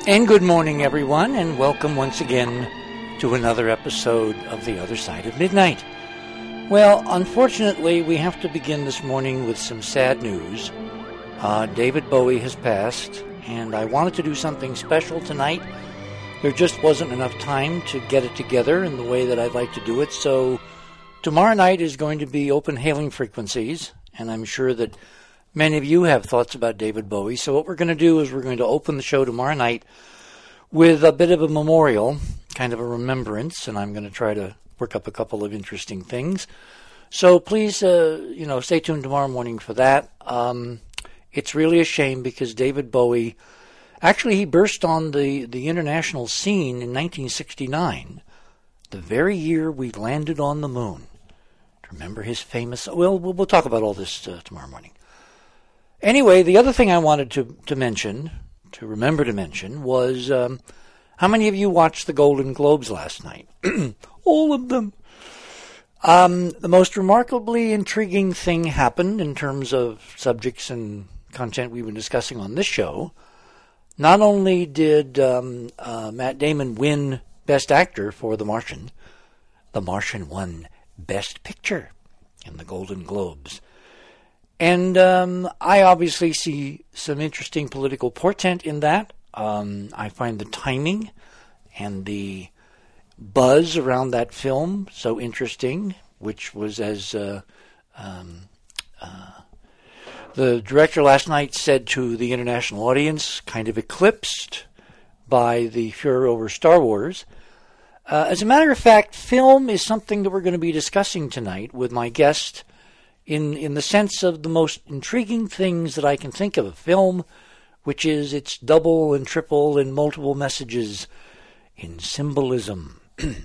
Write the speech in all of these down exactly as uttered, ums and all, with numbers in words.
And good morning, everyone, and welcome once again to another episode of The Other Side of Midnight. Well, unfortunately, we have to begin this morning with some sad news. Uh, David Bowie has passed, and I wanted to do something special tonight. There just wasn't enough time to get it together in the way that I'd like to do it, so tomorrow night is going to be open hailing frequencies, and I'm sure that many of you have thoughts about David Bowie. So what we're going to do is we're going to open the show tomorrow night with a bit of a memorial, kind of a remembrance, and I'm going to try to work up a couple of interesting things. So please, uh, you know, stay tuned tomorrow morning for that. Um, it's really a shame because David Bowie, actually he burst on the, the international scene in nineteen sixty-nine, the very year we landed on the moon. Remember his famous... Well, we'll, we'll talk about all this uh, tomorrow morning. Anyway, the other thing I wanted to, to mention, to remember to mention, was um, how many of you watched the Golden Globes last night? All of them. Um, the most remarkably intriguing thing happened in terms of subjects and content we've been discussing on this show. Not only did um, uh, Matt Damon win Best Actor for The Martian, The Martian won Best Picture in the Golden Globes. And um, I obviously see some interesting political portent in that. Um, I find the timing and the buzz around that film so interesting, which was as uh, um, uh, the director last night said to the international audience, kind of eclipsed by the furor over Star Wars. Uh, as a matter of fact, film is something that we're going to be discussing tonight with my guest, in in the sense of the most intriguing things that I can think of a film, which is its double and triple and multiple messages in symbolism.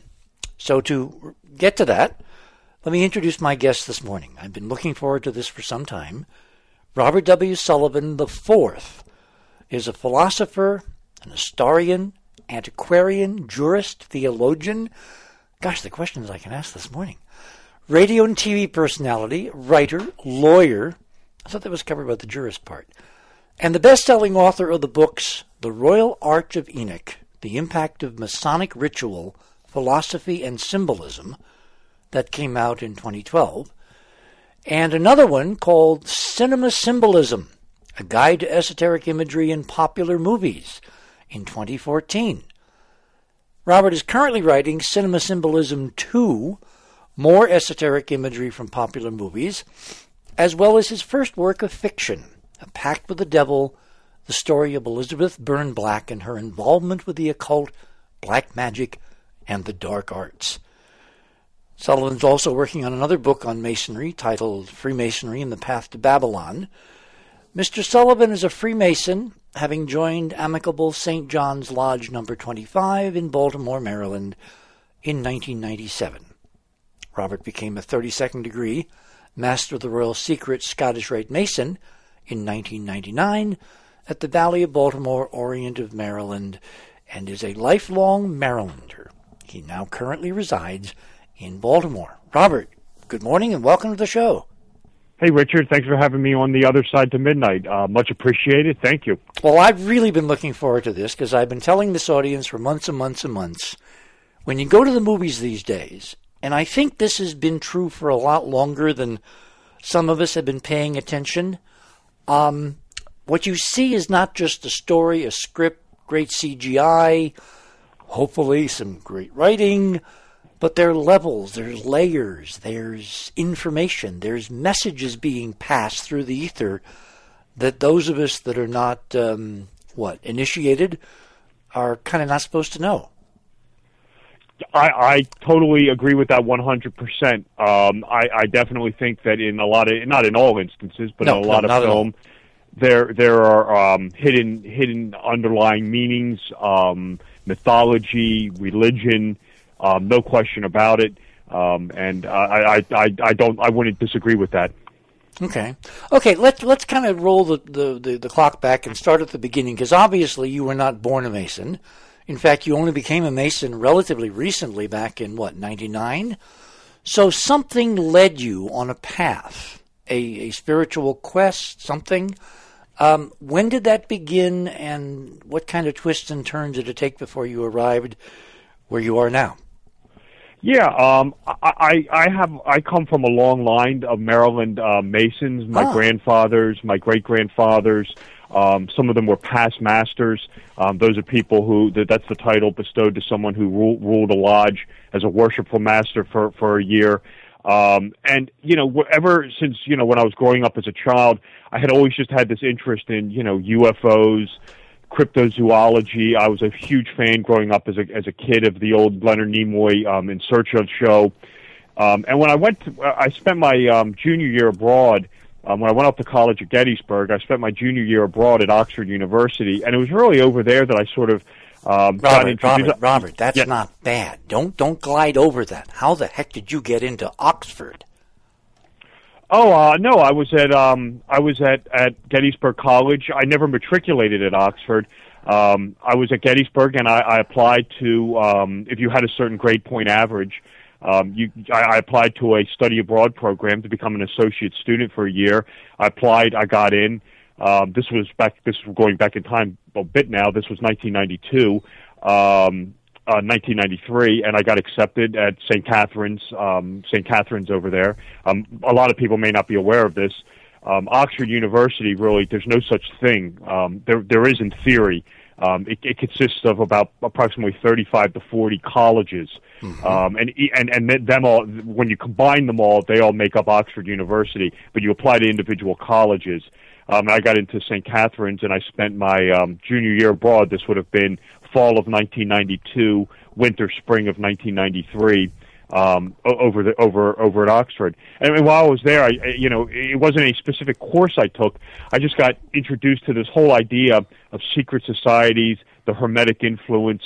So to get to that, let me introduce my guest this morning. I've been looking forward to this for some time. Robert W. Sullivan the Fourth is a philosopher, an historian, antiquarian, jurist, theologian. Gosh, the questions I can ask this morning. Radio and T V personality, writer, lawyer. I thought that was covered by the jurist part. And the best-selling author of the books, The Royal Arch of Enoch, The Impact of Masonic Ritual, Philosophy, and Symbolism, that came out in twenty twelve. And another one called Cinema Symbolism, A Guide to Esoteric Imagery in Popular Movies, in twenty fourteen. Robert is currently writing Cinema Symbolism two, More Esoteric Imagery from Popular Movies, as well as his first work of fiction, A Pact with the Devil, the story of Elizabeth Byrne Black and her involvement with the occult, black magic, and the dark arts. Sullivan's also working on another book on Masonry titled Freemasonry and the Path to Babylon. Mister Sullivan is a Freemason, having joined Amicable Saint John's Lodge number twenty-five in Baltimore, Maryland, in nineteen ninety-seven. Robert became a thirty-second degree Master of the Royal Secret Scottish Rite Mason in nineteen ninety-nine at the Valley of Baltimore, Orient of Maryland, and is a lifelong Marylander. He now currently resides in Baltimore. Robert, good morning and welcome to the show. Hey, Richard. Thanks for having me on The Other Side to Midnight. Uh, much appreciated. Thank you. Well, I've really been looking forward to this because I've been telling this audience for months and months and months, when you go to the movies these days, and I think this has been true for a lot longer than some of us have been paying attention, um, what you see is not just a story, a script, great C G I, hopefully some great writing, but there are levels, there's layers, there's information, there's messages being passed through the ether that those of us that are not, um, what, initiated, are kind of not supposed to know. I, I totally agree with that one hundred percent. Um, I, I definitely think that in a lot of, not in all instances, but no, in a lot no, of film, there there are um, hidden hidden underlying meanings, um, mythology, religion, um, no question about it. Um, and I, I, I, I don't I wouldn't disagree with that. Okay, okay. Let's let's kind of roll the, the, the, the clock back and start at the beginning, because obviously you were not born a Mason. In fact, you only became a Mason relatively recently, back in, what, ninety-nine? So something led you on a path, a, a spiritual quest, something. Um, when did that begin, and what kind of twists and turns did it take before you arrived where you are now? Yeah, um, I, I have I come from a long line of Maryland uh, Masons. My ah. grandfathers, my great grandfathers. Um, some of them were past masters. Um, those are people who that's the title bestowed to someone who ruled, ruled a lodge as a worshipful master for for a year. Um, and, you know, ever since, you know, when I was growing up as a child, I had always just had this interest in, you know, U F Os, cryptozoology. I was a huge fan growing up as a as a kid of the old Leonard Nimoy um, In Search of show. Um, and when I went to, I spent my um, junior year abroad. Um, when I went up to college at Gettysburg, I spent my junior year abroad at Oxford University. And it was really over there that I sort of Um, Robert, Robert, Robert, that's yeah. not bad. Don't don't glide over that. How the heck did you get into Oxford? Oh uh, no, I was at um, I was at, at Gettysburg College. I never matriculated at Oxford. Um, I was at Gettysburg, and I, I applied to um, if you had a certain grade point average. Um, you, I, I applied to a study abroad program to become an associate student for a year. I applied. I got in. Um, this was back. This was going back in time a bit now. This was nineteen ninety-two, um, uh, nineteen ninety-three, and I got accepted at Saint Catherine's. Um, Saint Catherine's over there. Um, a lot of people may not be aware of this. Um, Oxford University, really, there's no such thing. Um, there, there is in theory. Um, it, it consists of about approximately thirty-five to forty colleges, mm-hmm. um, and and and them all. When you combine them all, they all make up Oxford University. But you apply to individual colleges. Um, I got into Saint Catherine's, and I spent my um, junior year abroad. This would have been fall of nineteen ninety-two, winter, spring of nineteen ninety-three, um, over the over over at Oxford. And while I was there, I, you know, it wasn't a specific course I took. I just got introduced to this whole idea of secret societies, the Hermetic influence,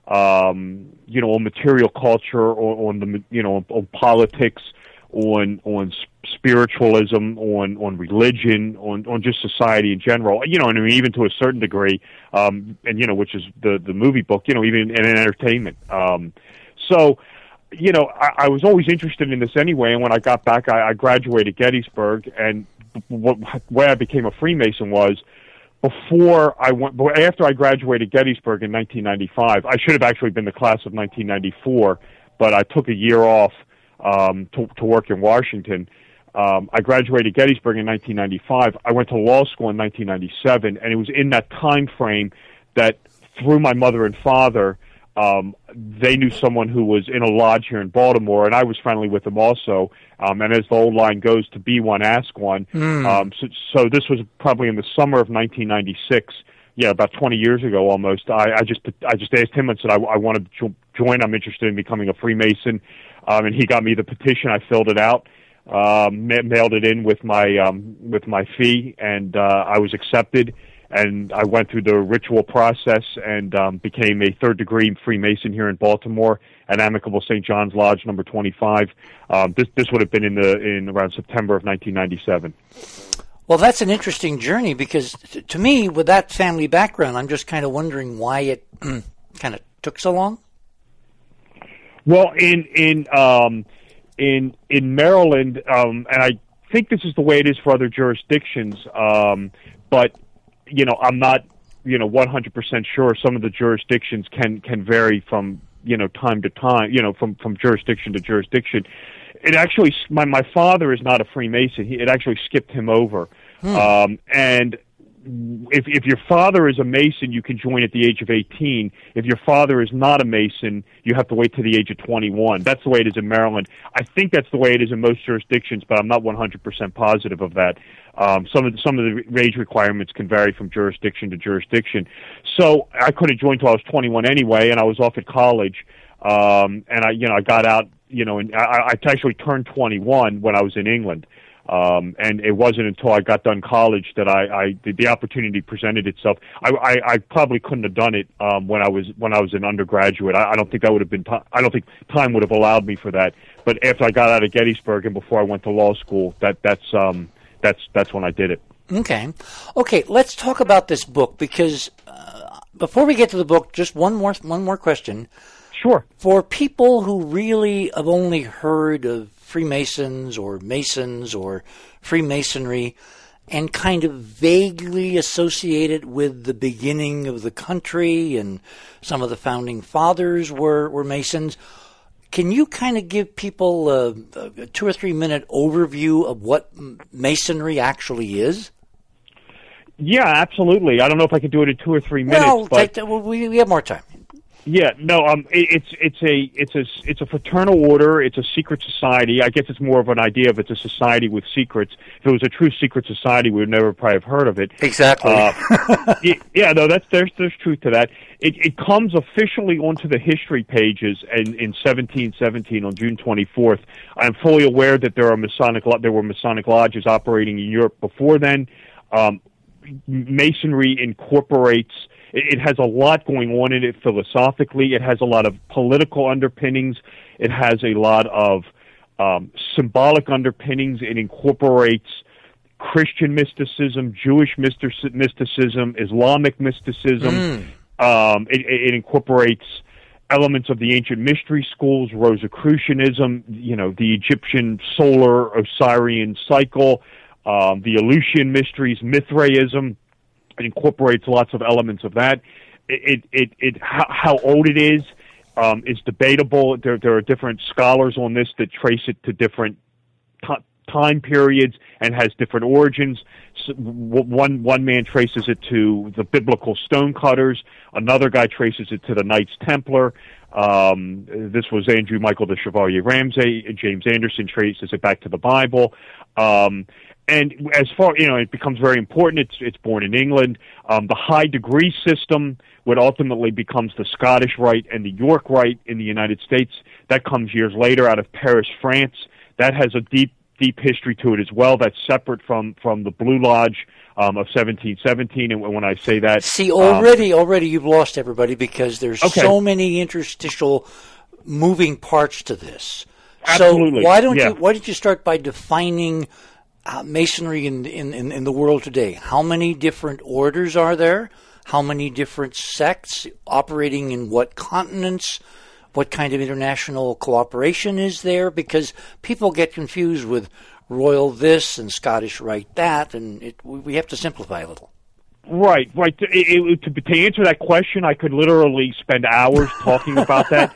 um, you know, on material culture, on, on the you know, on politics, on on spiritualism, on on religion, on on just society in general. You know, and I mean, even to a certain degree, um, and you know, which is the the movie book. You know, even in entertainment. Um, so, you know, I, I was always interested in this anyway. And when I got back, I, I graduated Gettysburg, and what way I became a Freemason was before I went. After I graduated Gettysburg in nineteen ninety-five, I should have actually been the class of nineteen ninety-four, but I took a year off um, to, to work in Washington. Um, I graduated Gettysburg in nineteen ninety-five. I went to law school in nineteen ninety-seven, and it was in that time frame that through my mother and father, um, they knew someone who was in a lodge here in Baltimore, and I was friendly with them also. Um, and as the old line goes, to be one, ask one. Mm. Um, so, so this was probably in the summer of nineteen ninety-six. Yeah, about twenty years ago almost. I, I just I just asked him and said I, I want to jo- join. I'm interested in becoming a Freemason, um, and he got me the petition. I filled it out. Um, ma- mailed it in with my um, with my fee, and uh, I was accepted. And I went through the ritual process and um, became a third degree Freemason here in Baltimore at Amicable Saint John's Lodge number twenty-five. Um, this this would have been in the in around September of nineteen ninety-seven. Well, that's an interesting journey because t- to me, with that family background, I'm just kind of wondering why it kind of took so long. Well, in in um, in in Maryland, um, and I think this is the way it is for other jurisdictions, um, but you know, I'm not you know one hundred percent sure. Some of the jurisdictions can can vary from you know time to time, you know, from from jurisdiction to jurisdiction. It actually, my my father is not a Freemason. He, it actually skipped him over, hmm. um, and. If if your father is a Mason, you can join at the age of eighteen. If your father is not a Mason, you have to wait to the age of twenty-one. That's the way it is in Maryland. I think that's the way it is in most jurisdictions, but I'm not one hundred percent positive of that. Um, some of the, some of the age requirements can vary from jurisdiction to jurisdiction. So I could have joined till I was twenty-one anyway, and I was off at college. Um, and I, you know, I got out, you know, and I, I actually turned twenty-one when I was in England. Um, and it wasn't until I got done college that I, I the, the opportunity presented itself. I, I, I probably couldn't have done it um, when I was when I was an undergraduate. I, I don't think that would have been. T- I don't think time would have allowed me for that. But after I got out of Gettysburg and before I went to law school, that that's um, that's that's when I did it. Okay, okay. Let's talk about this book because uh, before we get to the book, just one more one more question. Sure. For people who really have only heard of Freemasons or Masons or Freemasonry, and kind of vaguely associated with the beginning of the country, and some of the founding fathers were, were Masons. Can you kind of give people a, a two or three minute overview of what Masonry actually is? Yeah, absolutely. I don't know if I could do it in two or three minutes. Well, but take the, well we, we have more time. Yeah, no, um, it, it's it's a it's a it's a fraternal order. It's a secret society. I guess it's more of an idea of it's a society with secrets. If it was a true secret society, we would never probably have heard of it. Exactly. Uh, yeah, no, that's there's there's truth to that. It it comes officially onto the history pages in, in seventeen seventeen on June twenty-fourth. I'm fully aware that there are Masonic there were Masonic lodges operating in Europe before then. Um, Masonry incorporates. It has a lot going on in it philosophically. It has a lot of political underpinnings. It has a lot of um, symbolic underpinnings. It incorporates Christian mysticism, Jewish mysticism, Islamic mysticism. Mm. Um, it, it incorporates elements of the ancient mystery schools, Rosicrucianism, you know, the Egyptian solar Osirian cycle, um, the Eleusinian mysteries, Mithraism. It incorporates lots of elements of that. It, it, it, how, how old it is um, is debatable. There, there are different scholars on this that trace it to different t- time periods and has different origins. So one one man traces it to the biblical stonecutters. Another guy traces it to the Knights Templar. Um, this was Andrew Michael de Chevalier Ramsay. James Anderson traces it back to the Bible. Um, And as far, you know, it becomes very important. It's it's born in England. Um, the high degree system, what ultimately becomes the Scottish Rite and the York Rite in the United States, that comes years later out of Paris, France. That has a deep, deep history to it as well. That's separate from, from the Blue Lodge um, of seventeen seventeen. And when I say that... See, already, um, already you've lost everybody because there's okay. so many interstitial moving parts to this. Absolutely. So why don't yeah. you why don't you start by defining... Uh, masonry in, in, in the world today? How many different orders are there? How many different sects operating in what continents? What kind of international cooperation is there? Because people get confused with royal this and Scottish Rite that, and it, we have to simplify a little. Right, right. To, it, to, to answer that question, I could literally spend hours talking about that.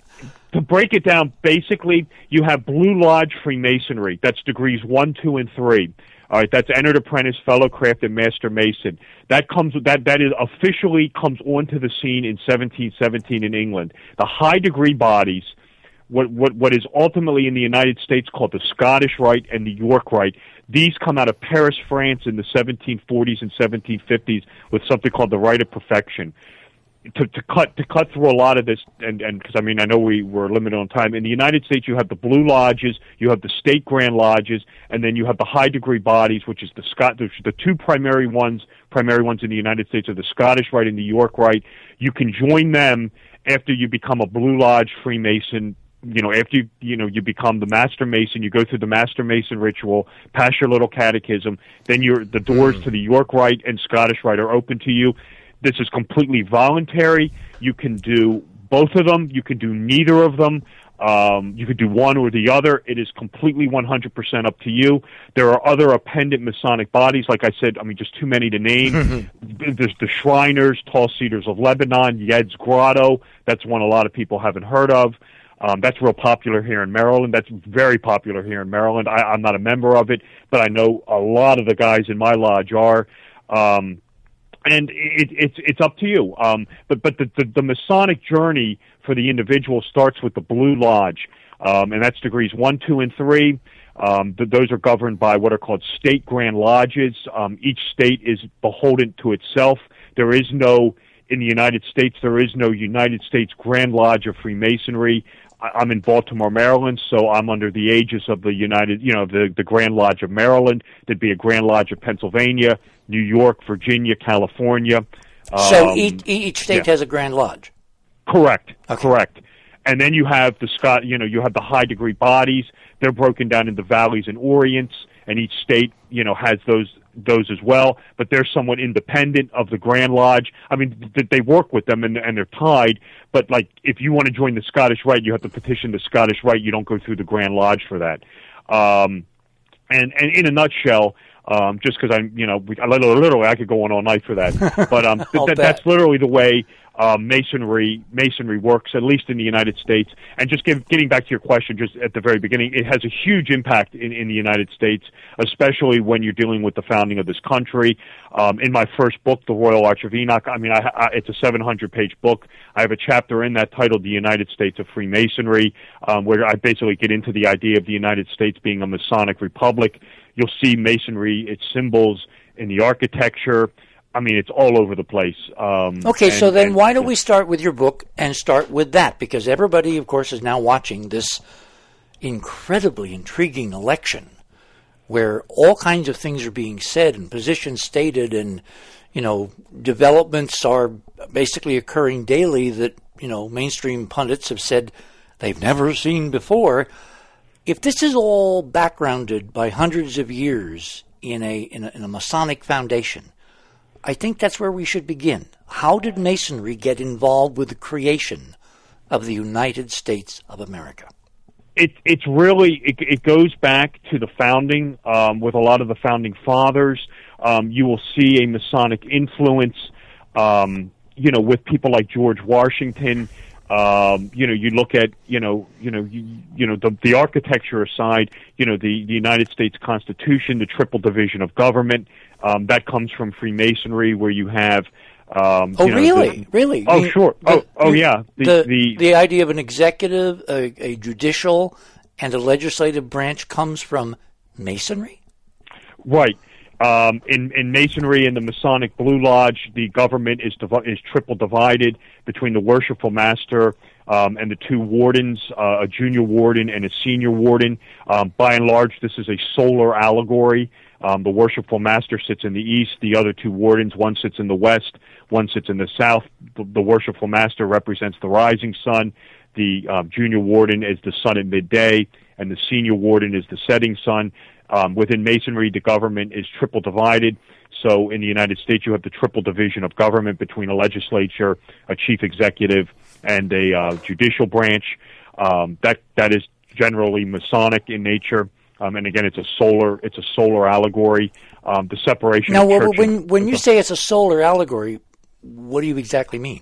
To break it down, basically, you have Blue Lodge Freemasonry. That's degrees one, two, and three. All right, that's entered apprentice, fellow craft, and master mason. That comes that that is officially comes onto the scene in seventeen seventeen in England. The high degree bodies, what what what is ultimately in the United States called the Scottish Rite and the York Rite. These come out of Paris, France, in the seventeen forties and seventeen fifties with something called the Rite of Perfection. To, to cut to cut through a lot of this, and and because I mean I know we were limited on time. In the United States, you have the Blue Lodges, you have the State Grand Lodges, and then you have the high degree bodies, which is the Scot. The two primary ones, primary ones in the United States are the Scottish Rite and the York Rite. You can join them after you become a Blue Lodge Freemason. You know, after you you know you become the Master Mason, you go through the Master Mason ritual, pass your little catechism, then you're the doors mm. to the York Rite and Scottish Rite are open to you. This is completely voluntary. You can do both of them. You can do neither of them. Um, you could do one or the other. It is completely one hundred percent up to you. There are other appendant Masonic bodies. Like I said, I mean, just too many to name. There's the Shriners, Tall Cedars of Lebanon, Yed's Grotto. That's one a lot of people haven't heard of. Um, that's real popular here in Maryland. That's very popular here in Maryland. I, I'm not a member of it, but I know a lot of the guys in my lodge are. Um, And it, it's it's up to you. Um, but but the, the the Masonic journey for the individual starts with the Blue Lodge, um, and that's degrees one, two, and three. Um, th- those are governed by what are called state grand lodges. Um, each state is beholden to itself. There is no in the United States. There is no United States Grand Lodge of Freemasonry. I, I'm in Baltimore, Maryland, so I'm under the aegis of the United, you know, the the Grand Lodge of Maryland. There'd be a Grand Lodge of Pennsylvania, New York, Virginia, California. So um, each, each state yeah. has a Grand Lodge? Correct, okay. correct. And then you have the Scott, you know, you have the high degree bodies. They're broken down into valleys and orients, and each state, you know, has those those as well. But they're somewhat independent of the Grand Lodge. I mean, th- they work with them and, and they're tied. But like, if you want to join the Scottish Rite, you have to petition the Scottish Rite. You don't go through the Grand Lodge for that. Um, and and in a nutshell, Um, just because I'm, you know, we, literally I could go on all night for that. But um, th- th- that's literally the way um, masonry masonry works, at least in the United States. And just give, getting back to your question, just at the very beginning, it has a huge impact in, in the United States, especially when you're dealing with the founding of this country. Um, in my first book, The Royal Arch of Enoch, I mean, I, I, it's a seven hundred page book. I have a chapter in that titled "The United States of Freemasonry," um, where I basically get into the idea of the United States being a Masonic republic. You'll see masonry, its symbols in the architecture. I mean, it's all over the place. Um, okay, and, so then and, why don't we start with your book and start with that? Because everybody, of course, is now watching this incredibly intriguing election where all kinds of things are being said and positions stated and, you know, developments are basically occurring daily that, you know, mainstream pundits have said they've never seen before. If this is all backgrounded by hundreds of years in a, in a in a Masonic foundation, I think that's where we should begin. How did Masonry get involved with the creation of the United States of America? It, it's really, it, it goes back to the founding, um, with a lot of the founding fathers. Um, you will see a Masonic influence, um, you know, with people like George Washington. Um, you know, you look at, you know, you know, you, you know, the, the architecture aside, you know, the, the United States Constitution, the triple division of government, um, that comes from Freemasonry, where you have, um, oh, you know, really, the, really? Oh, the, sure. The, oh, oh, yeah. The the, the the idea of an executive, a, a judicial, and a legislative branch comes from Masonry? Right. Um, in, in Masonry and the Masonic Blue Lodge, the government is divi- is triple divided between the Worshipful Master um, and the two wardens, uh, a junior warden and a senior warden. Um, by and large, this is a solar allegory. Um, the Worshipful Master sits in the east. The other two wardens, one sits in the west, one sits in the south. The, the Worshipful Master represents the rising sun. The uh, junior warden is the sun at midday, and the senior warden is the setting sun. Um, within Masonry, the government is triple divided. So in the United States, you have the triple division of government between a legislature, a chief executive, and a uh, judicial branch. Um, that that is generally Masonic in nature. Um, and again, it's a solar it's a solar allegory. Um, the separation. Now, of church when and, when you say it's a solar allegory, what do you exactly mean?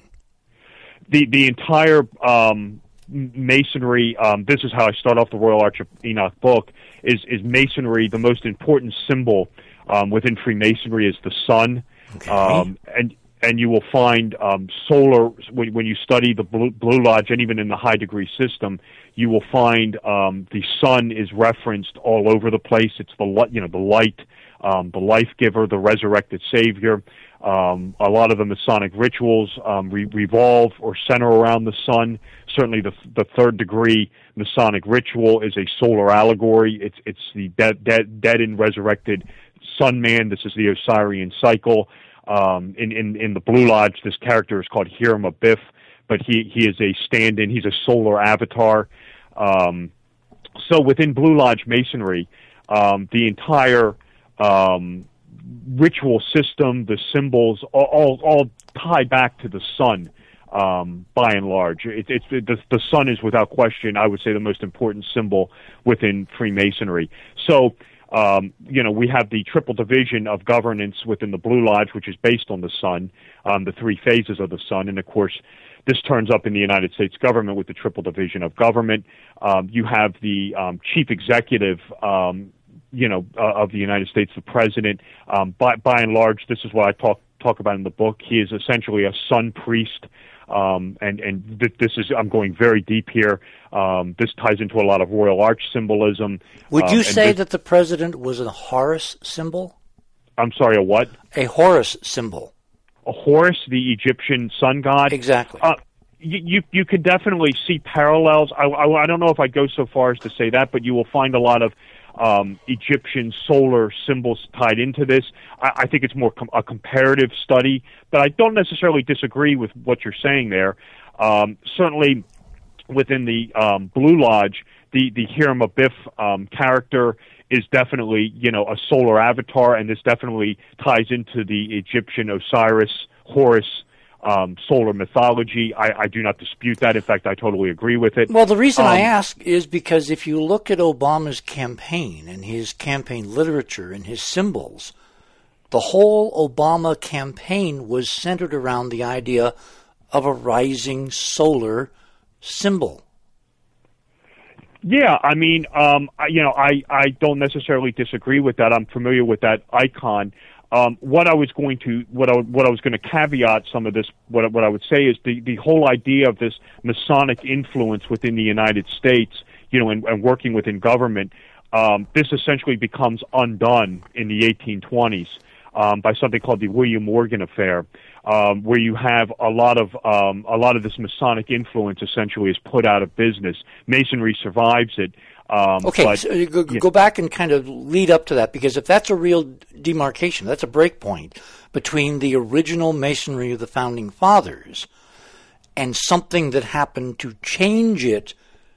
The the entire um, Masonry. Um, this is how I start off the Royal Arch of Enoch book. Is is Masonry the most important symbol um, within Freemasonry is the sun, okay. um, and and you will find um, solar when, when you study the Blue, Blue Lodge and even in the high degree system, you will find um, the sun is referenced all over the place. It's the you know the light, um, the life giver, the resurrected Savior. Um, a lot of the Masonic rituals um, re- revolve or center around the sun. Certainly, the the third degree Masonic ritual is a solar allegory. It's it's the dead dead, dead and resurrected Sun Man. This is the Osirian cycle. Um, in, in in the Blue Lodge, this character is called Hiram Abiff, but he he is a stand-in. He's a solar avatar. Um, so within Blue Lodge Masonry, um, the entire um, ritual system, the symbols, all, all, all tie back to the sun, um, by and large. It, it's it, the, the sun is, without question, I would say, the most important symbol within Freemasonry. So, um, you know, we have the triple division of governance within the Blue Lodge, which is based on the sun, um, the three phases of the sun, and, of course, this turns up in the United States government with the triple division of government. Um, you have the um, chief executive um you know, uh, of the United States, the president. Um, by, by and large, this is what I talk talk about in the book. He is essentially a sun priest, um, and and th- this is I'm going very deep here. Um, this ties into a lot of Royal Arch symbolism. Would you um, say this, that the president was a Horus symbol? I'm sorry, a what? A Horus symbol. A Horus, the Egyptian sun god. Exactly. Uh, you, you you could definitely see parallels. I, I I don't know if I'd go so far as to say that, but you will find a lot of Um, Egyptian solar symbols tied into this. I, I think it's more com- a comparative study, but I don't necessarily disagree with what you're saying there. Um, certainly, within the um, Blue Lodge, the the Hiram Abiff um, character is definitely, you know, a solar avatar, and this definitely ties into the Egyptian Osiris, Horus um, solar mythology. I, I do not dispute that. In fact, I totally agree with it. Well, the reason um, I ask is because if you look at Obama's campaign and his campaign literature and his symbols, the whole Obama campaign was centered around the idea of a rising solar symbol. Yeah, I mean, um, I, you know, I, I don't necessarily disagree with that. I'm familiar with that icon. Um, what I was going to, what I, what I was going to caveat some of this, what, what I would say is the, the whole idea of this Masonic influence within the United States, you know, and, and working within government, um, this essentially becomes undone in the eighteen twenties um, by something called the William Morgan Affair, um, where you have a lot of um, a lot of this Masonic influence essentially is put out of business. Masonry survives it. Um, okay, but, so go, yeah. go back and kind of lead up to that, because if that's a real demarcation, that's a break point between the original Masonry of the Founding Fathers and something that happened to change it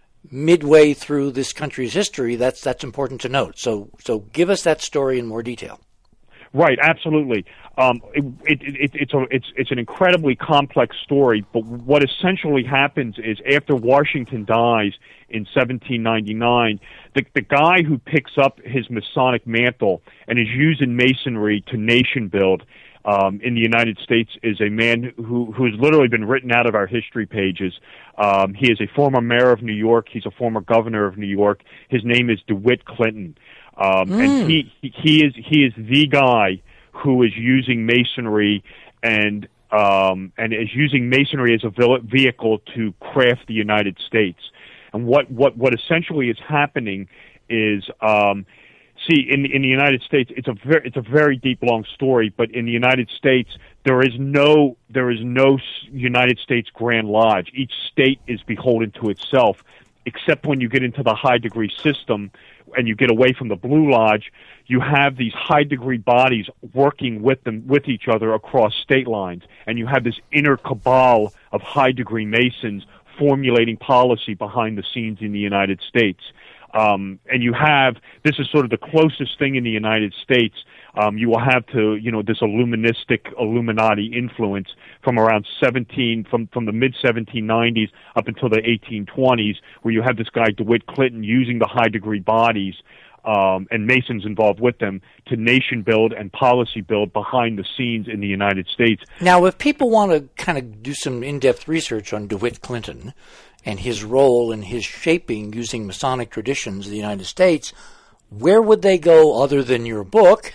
midway through this country's history, that's that's important to note. So, so give us that story in more detail. Right, absolutely. Um, it, it, it, it's a, it's it's an incredibly complex story. But what essentially happens is after Washington dies in seventeen ninety-nine, the the guy who picks up his Masonic mantle and is using Masonry to nation build um, in the United States is a man who who's literally been written out of our history pages. Um, he is a former mayor of New York. He's a former governor of New York. His name is DeWitt Clinton. Um, mm. And he, he is he is the guy who is using Masonry and um, and is using Masonry as a vehicle to craft the United States. And what, what, what essentially is happening is, um, see, in in the United States, it's a very it's a very deep, long story. But in the United States, there is no there is no United States Grand Lodge. Each state is beholden to itself, except when you get into the high degree system and you get away from the Blue Lodge, you have these high degree bodies working with them with each other across state lines, and you have this inner cabal of high degree Masons formulating policy behind the scenes in the United States. Um, and you have, this is sort of the closest thing in the United States. Um, you will have to, you know, this Illuministic Illuminati influence from around seventeen, from, from the mid seventeen nineties up until the eighteen twenties, where you have this guy DeWitt Clinton using the high degree bodies um, and Masons involved with them to nation build and policy build behind the scenes in the United States. Now, if people want to kind of do some in-depth research on DeWitt Clinton and his role in his shaping using Masonic traditions in the United States, where would they go other than your book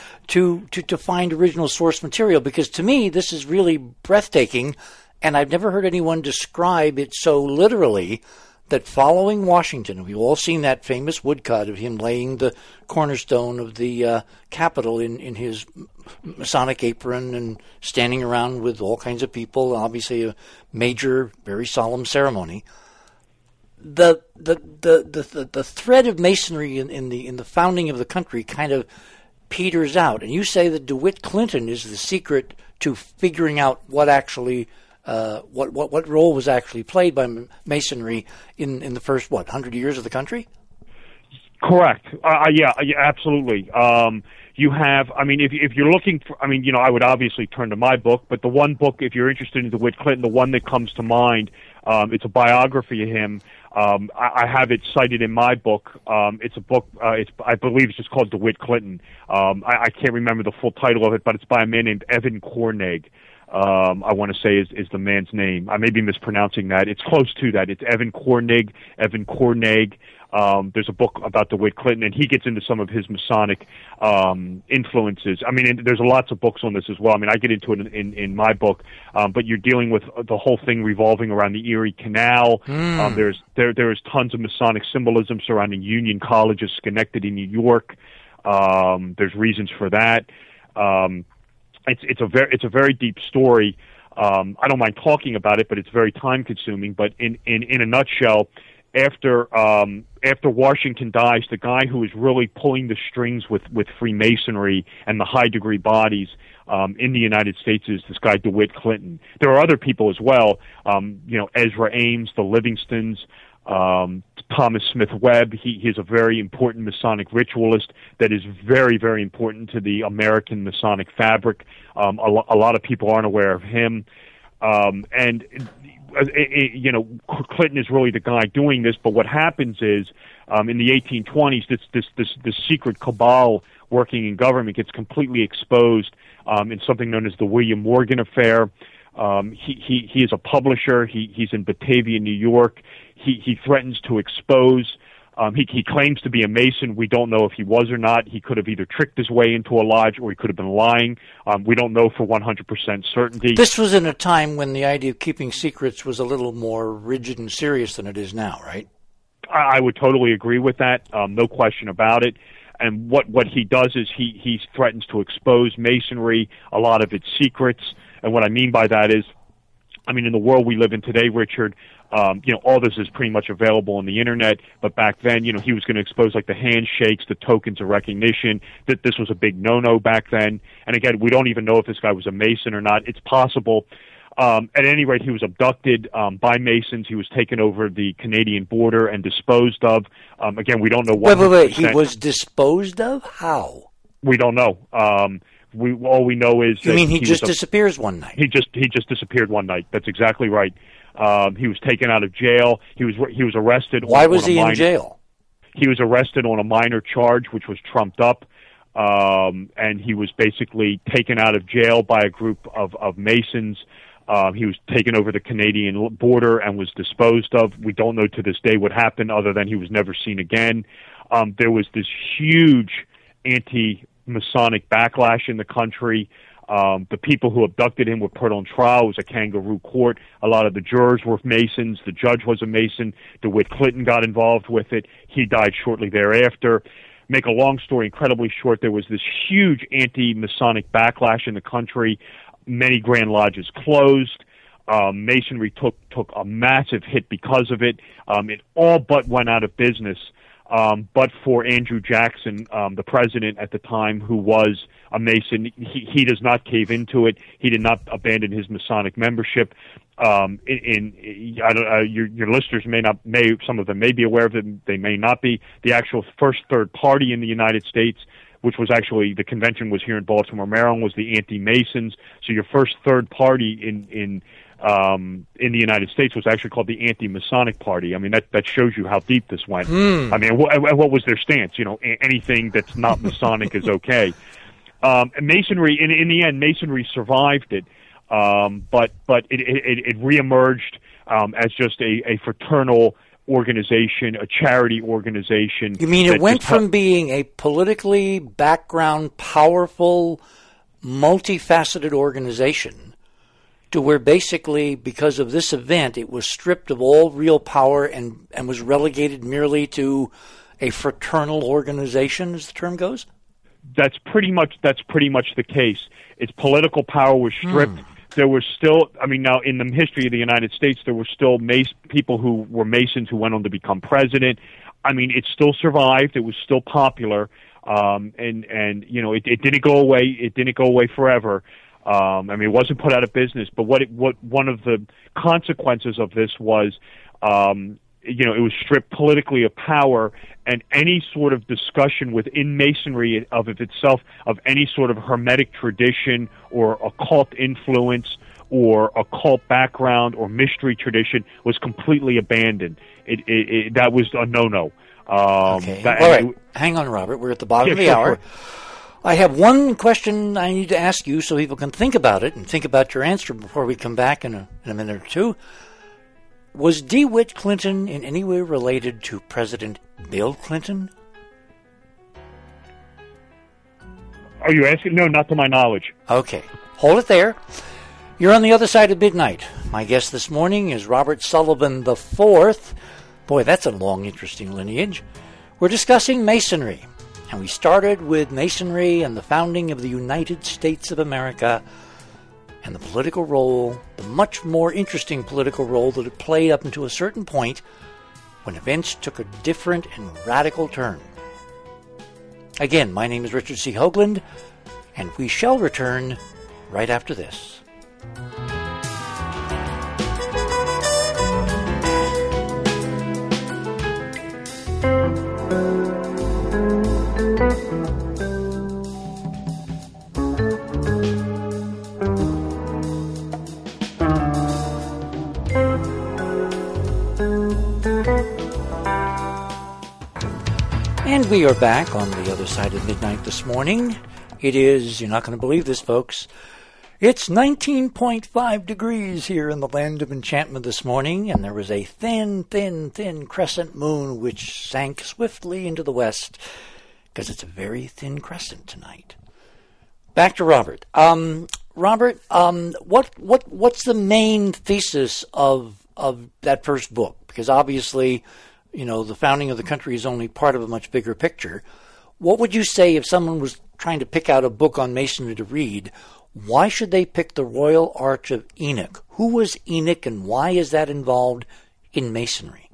to, to, to find original source material? Because to me, this is really breathtaking, and I've never heard anyone describe it so literally that following Washington, we've all seen that famous woodcut of him laying the cornerstone of the uh, Capitol in, in his Masonic apron and standing around with all kinds of people, obviously a major, very solemn ceremony. The the the the, the thread of Masonry in, in the in the founding of the country kind of peters out, and you say that DeWitt Clinton is the secret to figuring out what actually uh, what what what role was actually played by Masonry in, in the first what hundred years of the country. Correct. Uh, yeah, yeah, absolutely. Um, you have, I mean, if if you're looking for, I mean, you know, I would obviously turn to my book, but the one book, if you're interested in DeWitt Clinton, the one that comes to mind, um, it's a biography of him. Um, I, I have it cited in my book. Um, it's a book, uh, it's, I believe it's just called DeWitt Clinton. Um, I, I can't remember the full title of it, but it's by a man named Evan Kornegg. Um, I want to say is, is the man's name. I may be mispronouncing that. It's close to that. It's Evan Kornegg, Evan Kornegg. Um, there's a book about DeWitt Clinton, and he gets into some of his Masonic um, influences. I mean, and there's lots of books on this as well. I mean, I get into it in, in, in my book, um, but you're dealing with the whole thing revolving around the Erie Canal. Mm. Um, there's there there is tons of Masonic symbolism surrounding Union College of Schenectady, New York. Um, there's reasons for that. Um, it's it's a very it's a very deep story. Um, I don't mind talking about it, but it's very time consuming. But in in, in a nutshell, After um, after Washington dies, the guy who is really pulling the strings with, with Freemasonry and the high degree bodies um, in the United States is this guy DeWitt Clinton. There are other people as well, um, you know, Ezra Ames, the Livingstons, um, Thomas Smith Webb. He, he's a very important Masonic ritualist that is very, very important to the American Masonic fabric. Um, a, lo- a lot of people aren't aware of him. Um, and, it, it, you know, Clinton is really the guy doing this, but what happens is, um, in the eighteen twenties, this, this, this, this secret cabal working in government gets completely exposed, um, in something known as the William Morgan Affair. Um, he, he, he is a publisher. He, he's in Batavia, New York. He, he threatens to expose. Um, he, he claims to be a Mason. We don't know if he was or not. He could have either tricked his way into a lodge or he could have been lying. Um, we don't know for one hundred percent certainty. This was in a time when the idea of keeping secrets was a little more rigid and serious than it is now, right? I, I would totally agree with that. Um, no question about it. And what, what he does is he, he threatens to expose Masonry, a lot of its secrets. And what I mean by that is, I mean, in the world we live in today, Richard, um, you know, all this is pretty much available on the Internet. But back then, you know, he was going to expose, like, the handshakes, the tokens of recognition, that this was a big no-no back then. And again, we don't even know if this guy was a Mason or not. It's possible. Um, at any rate, he was abducted um, by Masons. He was taken over the Canadian border and disposed of. Um, again, we don't know what. Wait, wait, wait. He was disposed of? How? We don't know. Um, we all we know is. You that mean he, he just a, disappears one night? He just he just disappeared one night. That's exactly right. Um, he was taken out of jail. He was he was arrested. Why on, was on he minor, in jail? He was arrested on a minor charge, which was trumped up. Um, and he was basically taken out of jail by a group of, of Masons. Um, he was taken over the Canadian border and was disposed of. We don't know to this day what happened, other than he was never seen again. Um, there was this huge anti-Masonic backlash in the country. Um, the people who abducted him were put on trial. It was a kangaroo court. A lot of the jurors were Masons. The judge was a Mason. DeWitt Clinton got involved with it. He died shortly thereafter. Make a long story incredibly short, there was this huge anti-Masonic backlash in the country. Many Grand Lodges closed. Um, Masonry took took a massive hit because of it. Um, it all but went out of business. Um, but for Andrew Jackson, um, the president at the time, who was a Mason, he, he does not cave into it. He did not abandon his Masonic membership. Um, in, in I don't, uh, your, your listeners may not, may some of them may be aware of it, they may not be. The actual first third party in the United States, which was actually, the convention was here in Baltimore, Maryland, was the Anti-Masons. So your first third party in in um, in the United States was actually called the Anti-Masonic Party. I mean, that that shows you how deep this went. Hmm. I mean, wh- what was their stance? You know, a- anything that's not Masonic is okay. Um, and Masonry, in, in the end, Masonry survived it, um, but but it it, it reemerged um, as just a, a fraternal organization, a charity organization. You mean it went from being a politically background, powerful, multifaceted organization to where basically, because of this event, it was stripped of all real power and, and was relegated merely to a fraternal organization, as the term goes? That's pretty much that's pretty much the case. Its political power was stripped. Hmm. There were still, I mean, now in the history of the United States, there were still Mas- people who were Masons who went on to become president. I mean, it still survived. It was still popular, um, and and you know, it, it didn't go away. It didn't go away forever. Um, I mean, it wasn't put out of business. But what it, what one of the consequences of this was, um, you know, it was stripped politically of power, and any sort of discussion within Masonry of itself of any sort of Hermetic tradition or occult influence or occult background or mystery tradition was completely abandoned. It, it, it that was a no-no. Um, okay. That, All right. It, Hang on, Robert. We're at the bottom yeah, of the sure, hour. Sure. I have one question I need to ask you so people can think about it and think about your answer before we come back in a, in a minute or two. Was DeWitt Clinton in any way related to President Bill Clinton? Are you asking? No, not to my knowledge. Okay. Hold it there. You're on the other side of midnight. My guest this morning is Robert Sullivan the Fourth. Boy, that's a long, interesting lineage. We're discussing Masonry. And we started with Masonry and the founding of the United States of America and the political role, the much more interesting political role that it played up until a certain point when events took a different and radical turn. Again, my name is Richard C. Hoagland, and we shall return right after this. And we are back on the other side of midnight this morning. It is, you're not going to believe this, folks, it's nineteen point five degrees here in the land of enchantment this morning, and there was a thin, thin, thin crescent moon which sank swiftly into the west, because it's a very thin crescent tonight. Back to Robert. Um, Robert, um, what what what's the main thesis of of that first book? Because obviously, you know, the founding of the country is only part of a much bigger picture. What would you say if someone was trying to pick out a book on Masonry to read? Why should they pick the Royal Arch of Enoch? Who was Enoch, and why is that involved in Masonry?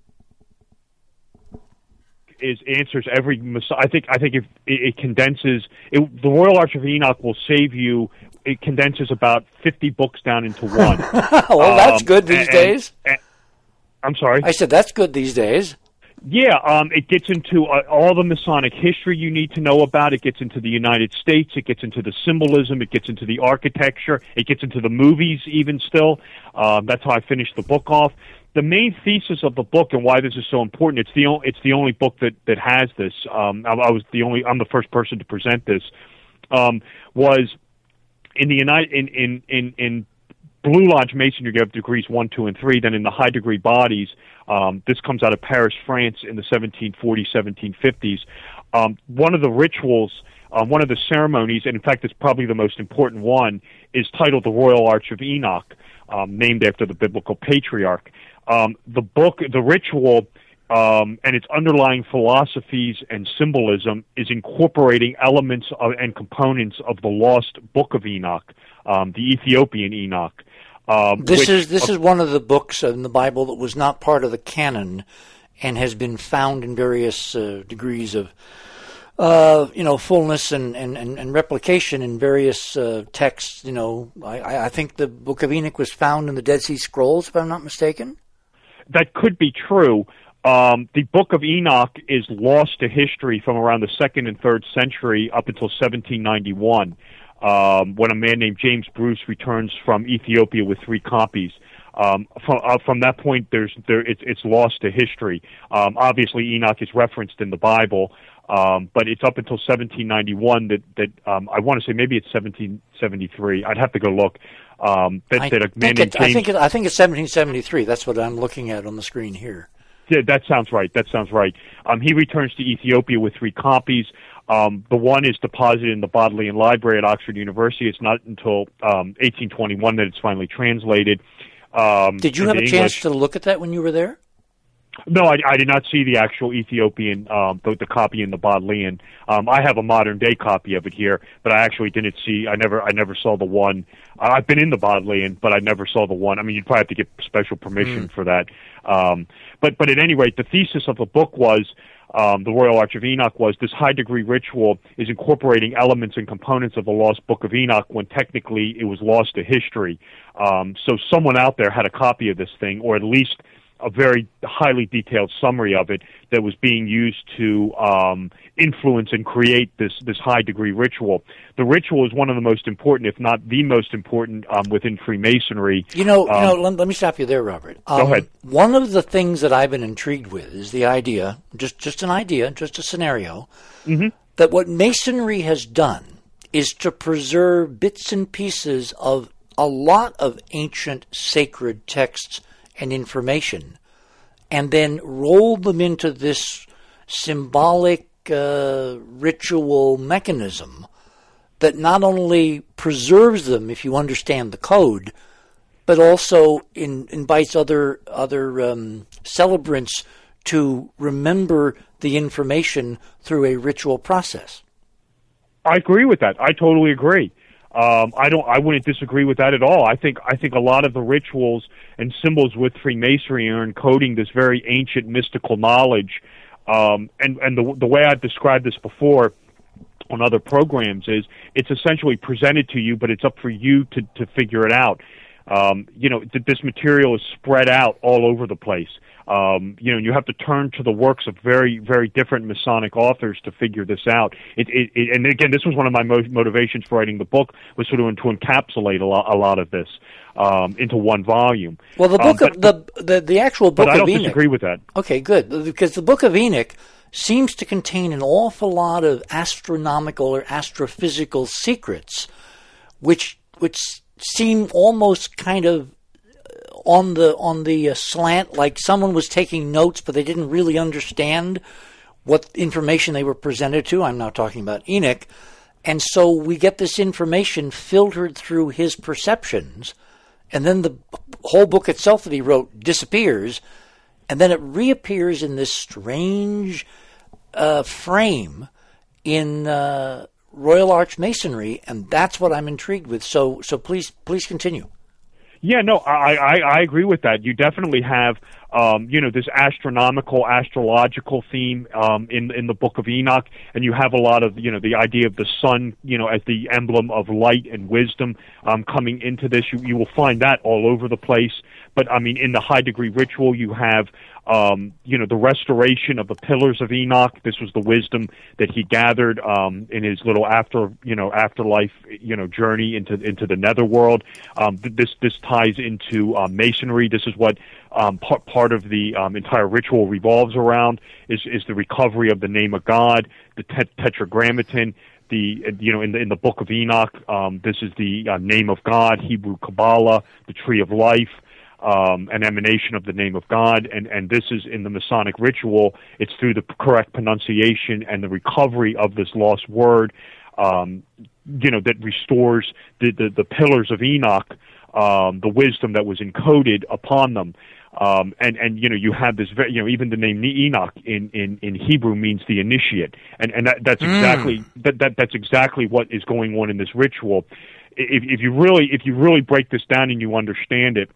Is answers every. I think. I think if it, it condenses, it, the Royal Arch of Enoch will save you. It condenses about fifty books down into one. Well, that's um, good these and, days. And, I'm sorry. I said that's good these days. Yeah, um, it gets into uh, all the Masonic history you need to know about. It gets into the United States. It gets into the symbolism. It gets into the architecture. It gets into the movies even still. Um, that's how I finished the book off. The main thesis of the book and why this is so important, it's the, o- it's the only book that, that has this. Um, I, I was the only, I'm the first person to present this, um, was in the United, in, in, in, in Blue Lodge Masonry, you have degrees one, two, and three. Then in the high degree bodies, um, this comes out of Paris, France, in the seventeen forties, seventeen fifties. Um, one of the rituals, um, one of the ceremonies, and in fact, it's probably the most important one, is titled the Royal Arch of Enoch, um, named after the biblical patriarch. Um, the book, the ritual, um, and its underlying philosophies and symbolism is incorporating elements of, and components of the lost Book of Enoch, um, the Ethiopian Enoch. Um, this which, is this uh, is one of the books in the Bible that was not part of the canon, and has been found in various uh, degrees of, uh, you know, fullness and, and, and, and replication in various uh, texts. You know, I, I think the Book of Enoch was found in the Dead Sea Scrolls, if I'm not mistaken. That could be true. Um, the Book of Enoch is lost to history from around the second and third century up until seventeen ninety-one. Um, when a man named James Bruce returns from Ethiopia with three copies. Um, from, uh, from that point, there's there it's, it's lost to history. Um, obviously, Enoch is referenced in the Bible, um, but it's up until seventeen ninety-one that that um, I want to say maybe it's seventeen seventy-three. I'd have to go look. Um, that, I, that a man think named it, James, I think it, I think it's seventeen seventy-three. That's what I'm looking at on the screen here. Yeah, that sounds right. That sounds right. Um, he returns to Ethiopia with three copies. Um, the one is deposited in the Bodleian Library at Oxford University. It's not until um, eighteen twenty-one that it's finally translated. Um, Did you have a English. chance to look at that when you were there? No, I, I did not see the actual Ethiopian, um, the, the copy in the Bodleian. Um, I have a modern day copy of it here, but I actually didn't see. I never, I never saw the one. Uh, I've been in the Bodleian, but I never saw the one. I mean, you'd probably have to get special permission mm. for that. Um, but, but at any rate, the thesis of the book was. Um, the Royal Arch of Enoch was this high-degree ritual is incorporating elements and components of the lost Book of Enoch when technically it was lost to history. Um, so someone out there had a copy of this thing, or at least a very highly detailed summary of it that was being used to um, influence and create this this high-degree ritual. The ritual is one of the most important, if not the most important, um, within Freemasonry. You know, um, you know let, let me stop you there, Robert. Um, go ahead. One of the things that I've been intrigued with is the idea, just, just an idea, just a scenario, mm-hmm. that what Masonry has done is to preserve bits and pieces of a lot of ancient sacred texts and information, and then roll them into this symbolic uh, ritual mechanism that not only preserves them, if you understand the code, but also in, invites other other um, celebrants to remember the information through a ritual process. I agree with that. I totally agree. Um, I don't. I wouldn't disagree with that at all. I think. I think a lot of the rituals and symbols with Freemasonry are encoding this very ancient mystical knowledge. Um, and and the the way I've described this before on other programs is it's essentially presented to you, but it's up for you to to figure it out. Um, you know, th- this material is spread out all over the place. Um, you know, you have to turn to the works of very, very different Masonic authors to figure this out. It, it, it, and again, this was one of my mo- motivations for writing the book, was sort of to encapsulate a lot, a lot of this um, into one volume. Well, the book um, of the, the the actual book but I don't of Enoch. disagree with that. Okay, good, because the Book of Enoch seems to contain an awful lot of astronomical or astrophysical secrets, which which seem almost kind of on the on the uh, slant, like someone was taking notes, but they didn't really understand what information they were presented to. I'm now talking about Enoch. And so we get this information filtered through his perceptions, and then the whole book itself that he wrote disappears, and then it reappears in this strange uh, frame in uh, Royal Arch Masonry, and that's what I'm intrigued with. So, so please, please continue. Yeah, no, I, I, I agree with that. You definitely have, um, you know, this astronomical, astrological theme um, in in the Book of Enoch, and you have a lot of, you know, the idea of the sun, you know, as the emblem of light and wisdom um, coming into this. You, you will find that all over the place. But, I mean, in the high degree ritual, you have, um, you know, the restoration of the pillars of Enoch. This was the wisdom that he gathered um, in his little after, you know, afterlife, you know, journey into into the netherworld. Um, this this ties into uh, Masonry. This is what um, part part of the um, entire ritual revolves around. Is is the recovery of the name of God, the tet- Tetragrammaton. The you know in the in the Book of Enoch, um, this is the uh, name of God, Hebrew Kabbalah, the Tree of Life. Um, an emanation of the name of God, and, and this is in the Masonic ritual. It's through the correct pronunciation and the recovery of this lost word, um, you know, that restores the, the, the pillars of Enoch, um, the wisdom that was encoded upon them. Um, and, and, you know, you have this, very, you know, even the name Enoch in, in, in Hebrew means the initiate. And, and that, that's exactly, mm. that, that, that's exactly what is going on in this ritual. If, if you really, if you really break this down and you understand it,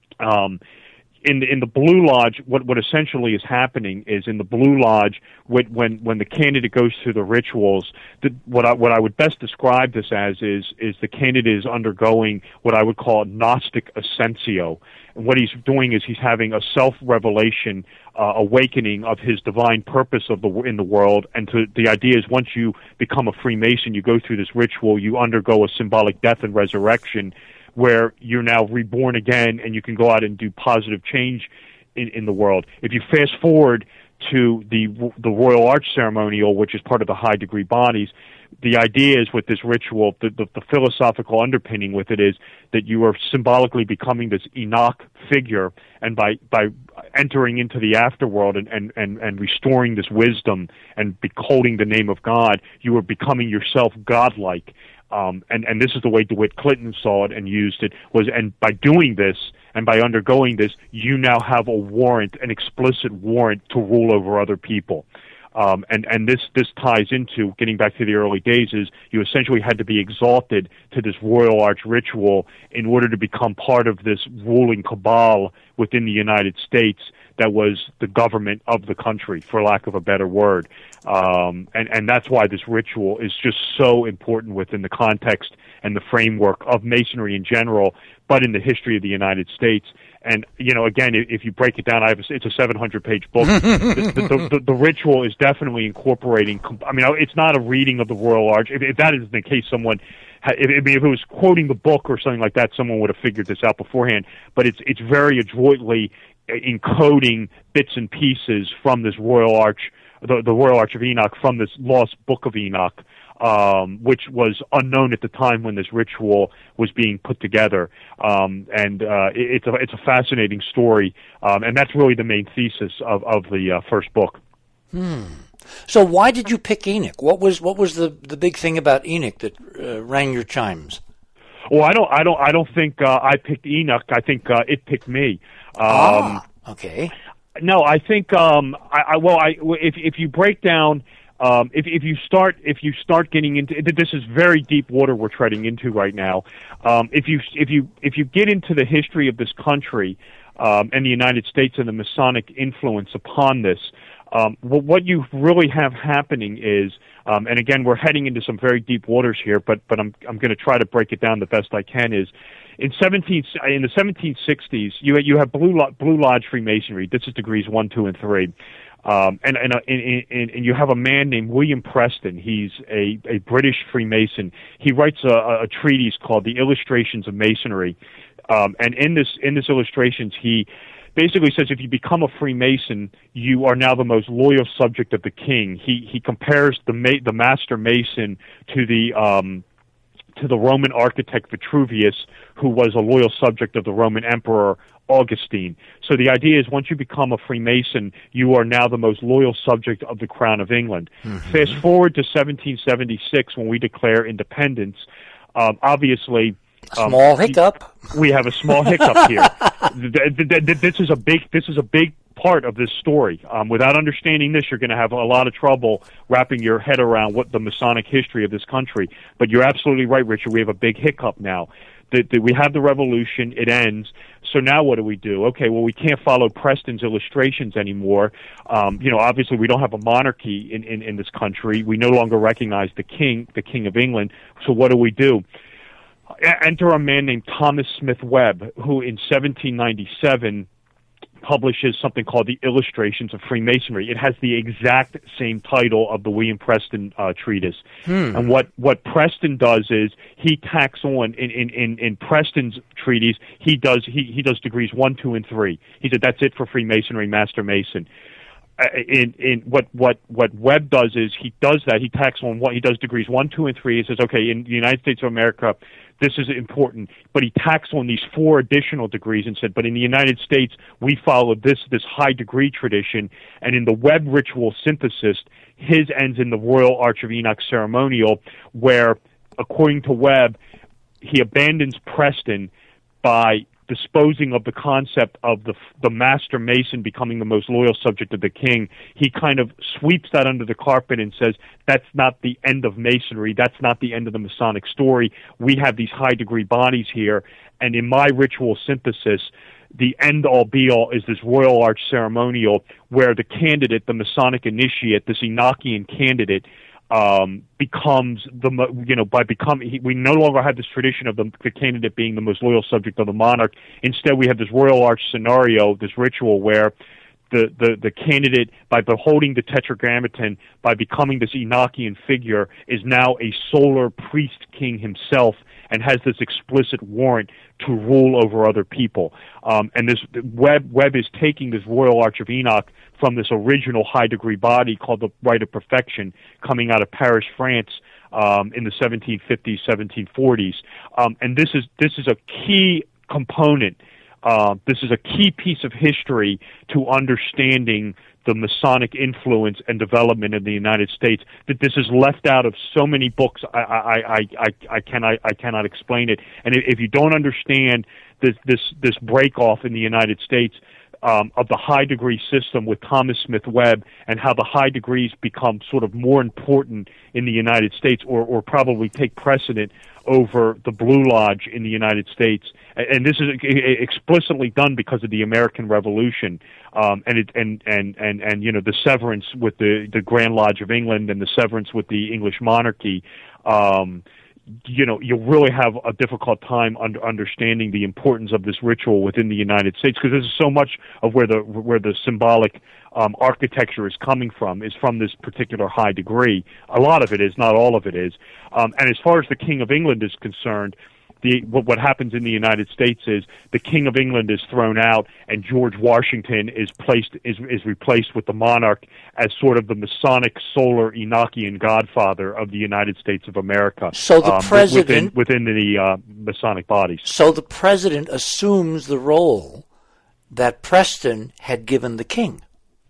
Um, in the, in the Blue Lodge, what, what essentially is happening is in the Blue Lodge, when when, when the candidate goes through the rituals, the, what I what I would best describe this as is is the candidate is undergoing what I would call Gnostic Ascensio. And what he's doing is he's having a self-revelation, uh, awakening of his divine purpose of the in the world. And to, the idea is once you become a Freemason, you go through this ritual, you undergo a symbolic death and resurrection, where you're now reborn again and you can go out and do positive change in, in the world. If you fast forward to the the Royal Arch Ceremonial, which is part of the high degree bodies, the idea is with this ritual, the, the, the philosophical underpinning with it is that you are symbolically becoming this Enoch figure, and by, by entering into the afterworld and, and, and, and restoring this wisdom and beholding the name of God, you are becoming yourself godlike. Um, and, and this is the way DeWitt Clinton saw it and used it, was, and by doing this and by undergoing this, you now have a warrant, an explicit warrant to rule over other people. Um, and, and this, this ties into, getting back to the early days, is you essentially had to be exalted to this Royal Arch ritual in order to become part of this ruling cabal within the United States that was the government of the country, for lack of a better word. Um, and, and that's why this ritual is just so important within the context and the framework of Masonry in general, but in the history of the United States. And, you know, again, if you break it down, I have a, it's a seven hundred page book. the, the, the, the ritual is definitely incorporating, I mean, it's not a reading of the Royal Arch. If, if that is the case, someone, if, if it was quoting the book or something like that, someone would have figured this out beforehand. But it's it's very adroitly encoding bits and pieces from this Royal Arch, the, the Royal Arch of Enoch, from this lost Book of Enoch, um, which was unknown at the time when this ritual was being put together. Um, and uh, it, it's a it's a fascinating story, um, and that's really the main thesis of of the uh, first book. Hmm. So why did you pick Enoch? What was what was the, the big thing about Enoch that uh, rang your chimes? Well, I don't I don't I don't think uh, I picked Enoch. I think uh, it picked me. Um, ah, okay. No, I think um, I, I well, I if if you break down, um, if if you start if you start getting into this is very deep water we're treading into right now. Um, if you if you if you get into the history of this country um, and the United States and the Masonic influence upon this, um, well, what you really have happening is, um, and again, we're heading into some very deep waters here, but but I'm I'm going to try to break it down the best I can. Is In seventeen in the seventeen sixties, you you have Blue Blue Lodge Freemasonry. This is degrees one, two, and three, um, and and, and and and you have a man named William Preston. He's a a British Freemason. He writes a, a treatise called The Illustrations of Masonry, um, and in this in this illustrations he basically says if you become a Freemason, you are now the most loyal subject of the king. He he compares the ma- the Master Mason to the um, to the Roman architect Vitruvius, who was a loyal subject of the Roman Emperor Augustine. So the idea is once you become a Freemason, you are now the most loyal subject of the Crown of England. Mm-hmm. Fast forward to seventeen seventy-six when we declare independence. Um, obviously, a small um, hiccup. We have a small hiccup here. This is a big. This is a big part of this story. Um, without understanding this, you're going to have a lot of trouble wrapping your head around what the Masonic history of this country. But you're absolutely right, Richard. We have a big hiccup now. The, the, we have the revolution. It ends. So now what do we do? Okay, well, we can't follow Preston's illustrations anymore. Um, you know, obviously we don't have a monarchy in, in, in this country. We no longer recognize the king, the King of England. So what do we do? Enter a man named Thomas Smith Webb, who in seventeen ninety-seven publishes something called the Illustrations of Freemasonry. It has the exact same title of the William Preston uh, treatise. Hmm. And what, what Preston does is he tacks on in, in, in, in Preston's treatise, he does he, he does degrees one, two, and three. He said that's it for Freemasonry, Master Mason. Uh, in in what what what Webb does is he does that he tacks on what he does degrees one, two, and three. He says, okay, in the United States of America, this is important, but he tacks on these four additional degrees and said, but in the United States, we follow this this high degree tradition, and in the Webb ritual synthesis, his ends in the Royal Arch of Enoch ceremonial, where, according to Webb, he abandons Preston by disposing of the concept of the the Master Mason becoming the most loyal subject of the king. He kind of sweeps that under the carpet and says, that's not the end of Masonry, that's not the end of the Masonic story. We have these high-degree bodies here, and in my ritual synthesis, the end-all, be-all is this Royal Arch ceremonial where the candidate, the Masonic initiate, this Enochian candidate, Um, becomes the, you know, by becoming, we no longer have this tradition of the, the candidate being the most loyal subject of the monarch. Instead, we have this Royal Arch scenario, this ritual where the, the, the candidate, by beholding the Tetragrammaton, by becoming this Enochian figure, is now a solar priest king himself and has this explicit warrant to rule over other people. Um, and this Webb, Webb is taking this Royal Arch of Enoch from this original high-degree body called the Rite of Perfection, coming out of Paris, France, um, in the seventeen fifties, seventeen forties. Um, and this is this is a key component. Uh, this is a key piece of history to understanding the Masonic influence and development in the United States. That this is left out of so many books, I I I I, I cannot I cannot explain it. And if you don't understand this this this break off in the United States um, of the high degree system with Thomas Smith Webb and how the high degrees become sort of more important in the United States, or or probably take precedent over the Blue Lodge in the United States, and this is explicitly done because of the American Revolution, um, and it and, and and and you know the severance with the the Grand Lodge of England and the severance with the English monarchy. Um, you know, you'll really have a difficult time under understanding the importance of this ritual within the United States, because this is so much of where the where the symbolic um, architecture is coming from, is from this particular high degree. A lot of it is, not all of it is. Um, and as far as the King of England is concerned, the what, what happens in the United States is the King of England is thrown out, and George Washington is placed is is replaced with the monarch as sort of the Masonic solar Enochian godfather of the United States of America. So the um, president within, within the uh, Masonic bodies. So the president assumes the role that Preston had given the king.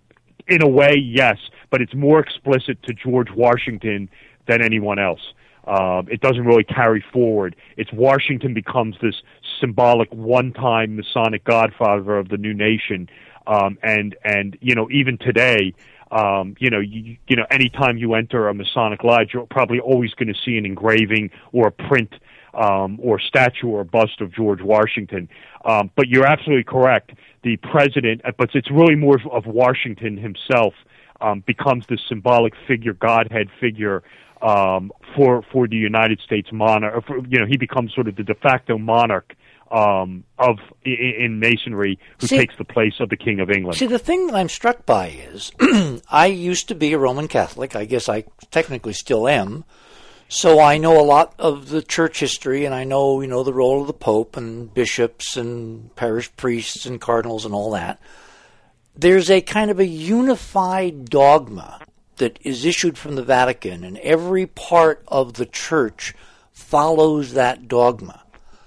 In a way, yes, but it's more explicit to George Washington than anyone else. Uh, it doesn't really carry forward. It's Washington becomes this symbolic one-time Masonic godfather of the new nation, um, and and you know even today, um, you know you, you know anytime you enter a Masonic lodge, you're probably always going to see an engraving or a print um, or statue or bust of George Washington. Um, but you're absolutely correct. The president, but it's really more of Washington himself, um, becomes this symbolic figure, Godhead figure. Um, for for the United States monarch, for, you know, he becomes sort of the de facto monarch um, of in, in Masonry, who see, takes the place of the King of England. See, the thing that I'm struck by is, I used to be a Roman Catholic. I guess I technically still am, So I know a lot of the church history, and I know, you know, the role of the Pope and bishops and parish priests and cardinals and all that. There's a kind of a unified dogma that is issued from the Vatican, and every part of the church follows that dogma.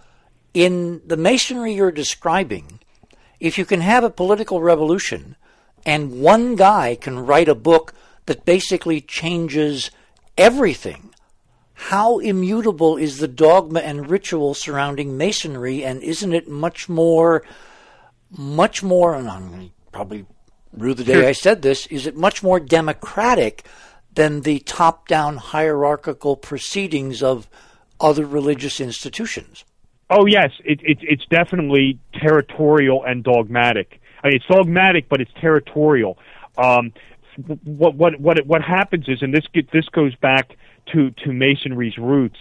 In the Masonry you're describing, if you can have a political revolution and one guy can write a book that basically changes everything, how immutable is the dogma and ritual surrounding Masonry, and isn't it much more, much more, and I'm going to probably rue the day sure. I said this, is it much more democratic than the top-down hierarchical proceedings of other religious institutions? Oh, yes. It, it, it's definitely territorial and dogmatic. I mean, it's dogmatic, but it's territorial. Um, what, what, what, what happens is, and this, get, this goes back to, to Masonry's roots,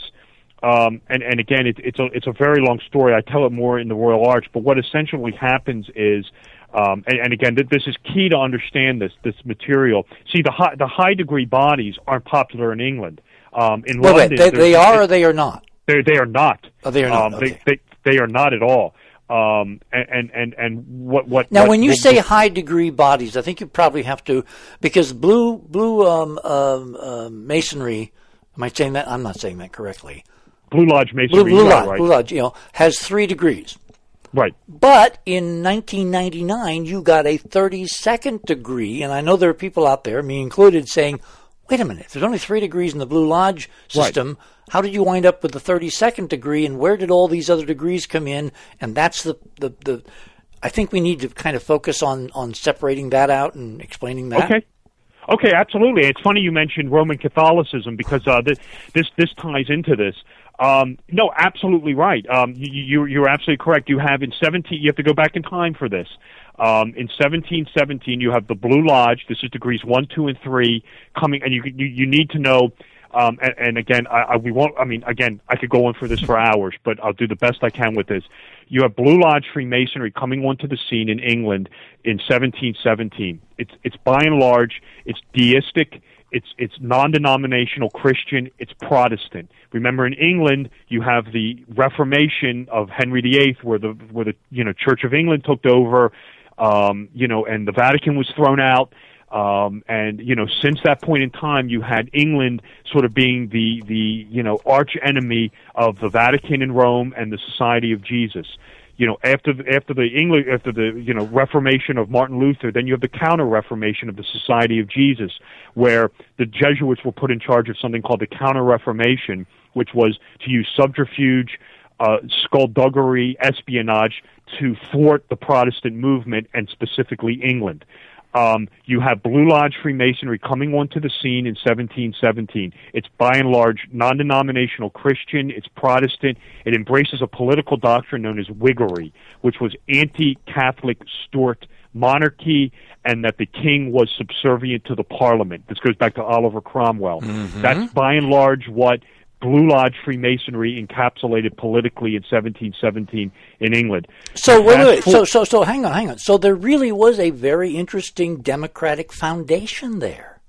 um, and, and again, it, it's, a, it's a very long story. I tell it more in the Royal Arch, but what essentially happens is, Um, and, and again, th- this is key to understand this this material. See, the high, the high degree bodies aren't popular in England. Um, in wait, London, wait, they, they are or they are not? They they are not. Oh, they are not. Um, okay. they, they they are not at all. Um, and and and what what now what, when you what, say what, high degree bodies, I think you probably have to, because blue blue um, um, uh, masonry. Am I saying that? I'm not saying that correctly. Blue Lodge Masonry. Blue, blue Lodge, right. Blue Lodge, you know, has three degrees. Right. But in nineteen ninety-nine, you got a thirty-second degree, and I know there are people out there, me included, saying, wait a minute, there's only three degrees in the Blue Lodge system. Right. How did you wind up with the thirty-second degree, and where did all these other degrees come in? And that's the, the, the I think we need to kind of focus on, on separating that out and explaining that. Okay. Okay, absolutely. It's funny you mentioned Roman Catholicism, because uh, this, this, this ties into this. Um, no, absolutely right. Um, you, you're absolutely correct. You have in seventeen, you have to go back in time for this. Um, in seventeen seventeen, you have the Blue Lodge. This is degrees one, two, and three coming, and you you, you need to know. Um, and, and again, I, I, we won't. I mean, again, I could go on for this for hours, but I'll do the best I can with this. You have Blue Lodge Freemasonry coming onto the scene in England in seventeen seventeen. It's it's by and large, it's deistic. It's it's non-denominational Christian. It's Protestant. Remember, in England, you have the Reformation of Henry the Eighth, where the where the you know Church of England took over, um, you know, and the Vatican was thrown out. Um, and you know, since that point in time, you had England sort of being the the you know arch enemy of the Vatican in Rome and the Society of Jesus. You know, after the, after the English, after the you know Reformation of Martin Luther, then you have the Counter-Reformation of the Society of Jesus, where the Jesuits were put in charge of something called the Counter-Reformation, which was to use subterfuge, uh, skullduggery, espionage to thwart the Protestant movement, and specifically England. Um, you have Blue Lodge Freemasonry coming onto the scene in seventeen seventeen. It's by and large non-denominational Christian. It's Protestant. It embraces a political doctrine known as Whiggery, which was anti-Catholic Stuart monarchy, and that the king was subservient to the Parliament. This goes back to Oliver Cromwell. Mm-hmm. That's by and large what Blue Lodge Freemasonry encapsulated politically in seventeen seventeen in England. So wait, wait, so so so hang on, hang on. So there really was a very interesting democratic foundation there.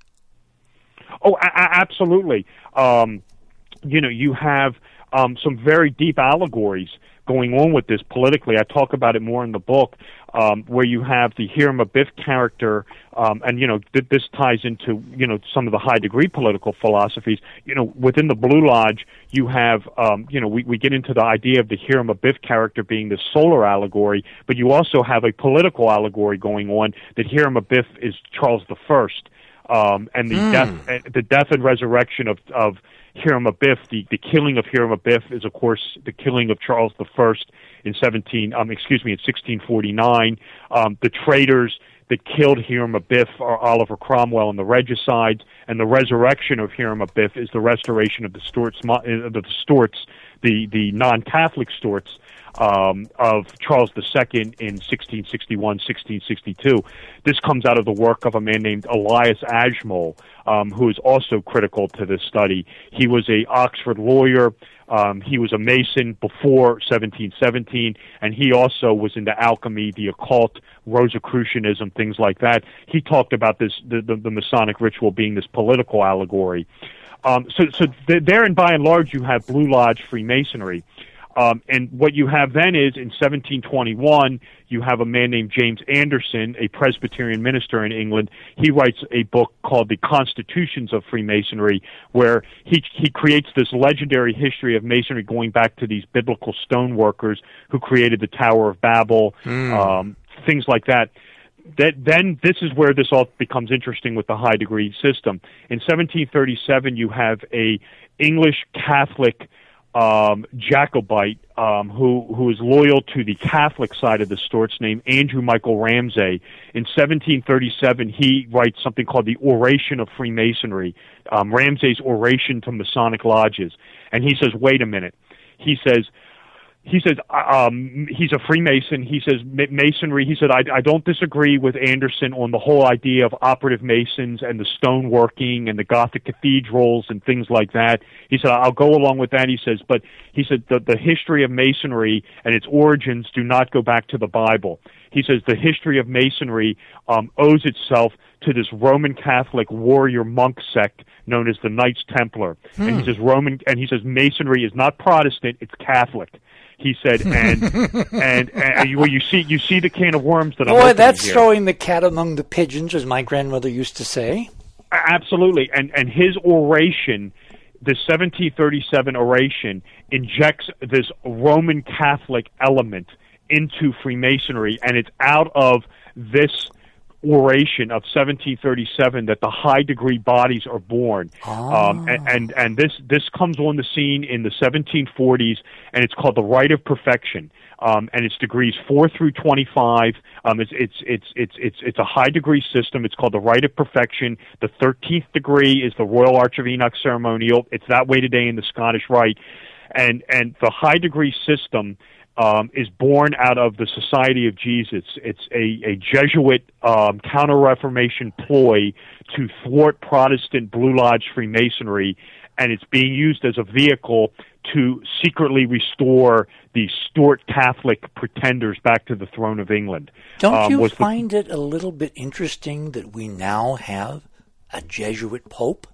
Oh, a- a- absolutely. Um, you know, you have um, some very deep allegories going on with this politically. I talk about it more in the book, um, where you have the Hiram Abiff character, um, and you know th- this ties into you know some of the high degree political philosophies. You know, within the Blue Lodge, you have um, you know we, we get into the idea of the Hiram Abiff character being the solar allegory, but you also have a political allegory going on that Hiram Abiff is Charles the First, um, and the mm. death, the death and resurrection of of Hiram Abiff, the, the killing of Hiram Abiff is, of course, the killing of Charles the First in seventeen. Um, excuse me, in sixteen forty-nine. Um, the traitors that killed Hiram Abiff are Oliver Cromwell and the regicides, and the resurrection of Hiram Abiff is the restoration of the Stuarts, uh, the Stuarts, the the non-Catholic Stuarts. Um, of Charles the Second in sixteen sixty-one, sixteen sixty-two. This comes out of the work of a man named Elias Ashmole, um, who is also critical to this study. He was a Oxford lawyer. Um, he was a Mason before seventeen seventeen, and he also was into alchemy, the occult, Rosicrucianism, things like that. He talked about this, the, the, the Masonic ritual being this political allegory. Um, so, so th- there, and by and large, you have Blue Lodge Freemasonry. Um, and what you have then is, in seventeen twenty-one, you have a man named James Anderson, a Presbyterian minister in England. He writes a book called The Constitutions of Freemasonry, where he he creates this legendary history of Masonry going back to these biblical stoneworkers who created the Tower of Babel, mm. um, things like that. That, then this is where this all becomes interesting with the high degree system. In seventeen thirty-seven, you have a English Catholic um, Jacobite um, who who is loyal to the Catholic side of the Stuarts, named Andrew Michael Ramsay. In seventeen thirty-seven, he writes something called the Oration of Freemasonry, um, Ramsay's Oration to Masonic Lodges, and he says, "Wait a minute," he says. He says um, he's a Freemason. He says Masonry. He said I, I don't disagree with Anderson on the whole idea of operative Masons and the stoneworking and the Gothic cathedrals and things like that. He said I'll go along with that. He says, but he said the the history of Masonry and its origins do not go back to the Bible. He says the history of Masonry um, owes itself to this Roman Catholic warrior monk sect known as the Knights Templar. Hmm. And he says Roman, and he says Masonry is not Protestant; it's Catholic. He said, and and, and you, well, you see, you see the can of worms that I'm Boy, that's here. Throwing the cat among the pigeons, as my grandmother used to say. Absolutely, and and his oration, the seventeen thirty-seven oration, injects this Roman Catholic element into Freemasonry, and it's out of this oration of seventeen thirty-seven that the high degree bodies are born. Oh. Um, and, and, and this, this comes on the scene in the seventeen forties, and it's called the Rite of Perfection. Um, and it's degrees four through twenty-five. Um, it's, it's, it's, it's, it's, it's a high degree system. It's called the Rite of Perfection. The thirteenth degree is the Royal Arch of Enoch ceremonial. It's that way today in the Scottish Rite. And, and the high degree system Um, is born out of the Society of Jesus. It's a, a Jesuit um, counter-Reformation ploy to thwart Protestant Blue Lodge Freemasonry, and it's being used as a vehicle to secretly restore the Stuart Catholic pretenders back to the throne of England. Don't um, you find the... it a little bit interesting that we now have a Jesuit Pope?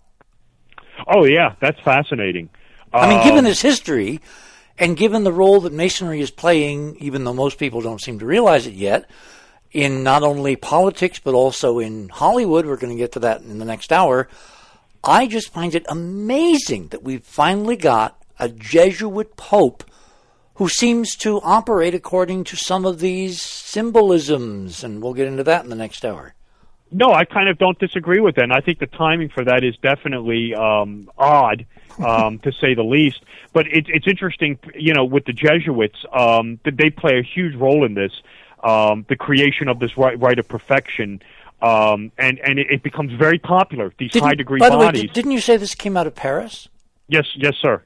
Oh, yeah, that's fascinating. I mean, um, given his history... And given the role that Masonry is playing, even though most people don't seem to realize it yet, in not only politics but also in Hollywood, we're going to get to that in the next hour, I just find it amazing that we've finally got a Jesuit Pope who seems to operate according to some of these symbolisms, and we'll get into that in the next hour. No, I kind of don't disagree with that, and I think the timing for that is definitely um, odd, um, to say the least. But it, it's interesting, you know, with the Jesuits, um, that they play a huge role in this, um, the creation of this rite, rite of perfection, um, and, and it, it becomes very popular, these didn't, high-degree by the bodies. Way, didn't you say this came out of Paris? Yes, yes, sir.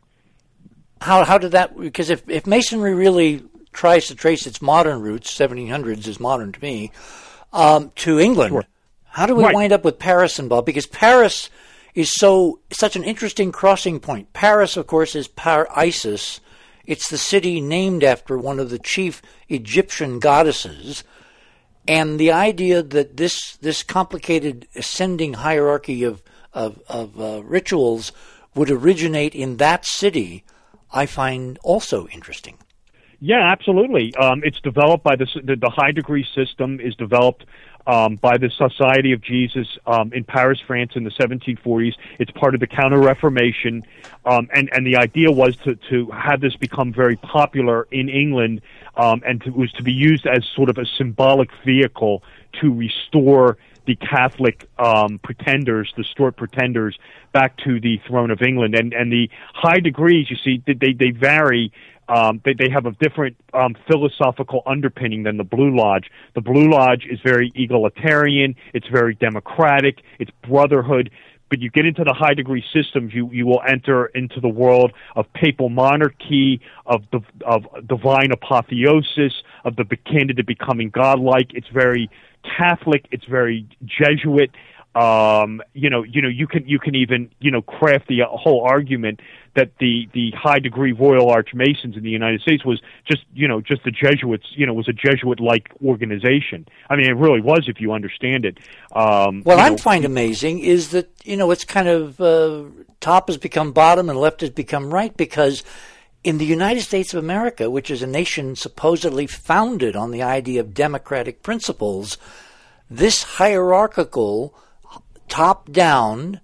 How how did that, because if, if Masonry really tries to trace its modern roots, seventeen hundreds is modern to me, um, to England, sure. How do we right. wind up with Paris involved? Because Paris is so such an interesting crossing point. Paris, of course, is Par-Isis. It's the city named after one of the chief Egyptian goddesses. And the idea that this this complicated ascending hierarchy of, of, of uh, rituals would originate in that city, I find also interesting. Yeah, absolutely. Um, it's developed by the, the, the high degree system is developed Um, by the Society of Jesus um, in Paris, France, in the seventeen forties. It's part of the Counter-Reformation, um, and and the idea was to to have this become very popular in England, um, and to, was to be used as sort of a symbolic vehicle to restore the Catholic um, pretenders, the Stuart pretenders, back to the throne of England. And and the high degrees, you see, they they vary. Um, they, they have a different um, philosophical underpinning than the Blue Lodge. The Blue Lodge is very egalitarian. It's very democratic. It's brotherhood. But you get into the high degree systems, you, you will enter into the world of papal monarchy, of the, of divine apotheosis, of the candidate becoming godlike. It's very Catholic. It's very Jesuit. Um, you know, you know, you can you can even you know craft the whole argument that the the high degree Royal Arch Masons in the United States was just you know just the Jesuits, you know, was a Jesuit like organization. I mean, it really was if you understand it. Um, what I know, find amazing is that you know it's kind of uh, top has become bottom and left has become right, because in the United States of America, which is a nation supposedly founded on the idea of democratic principles, this hierarchical top-down,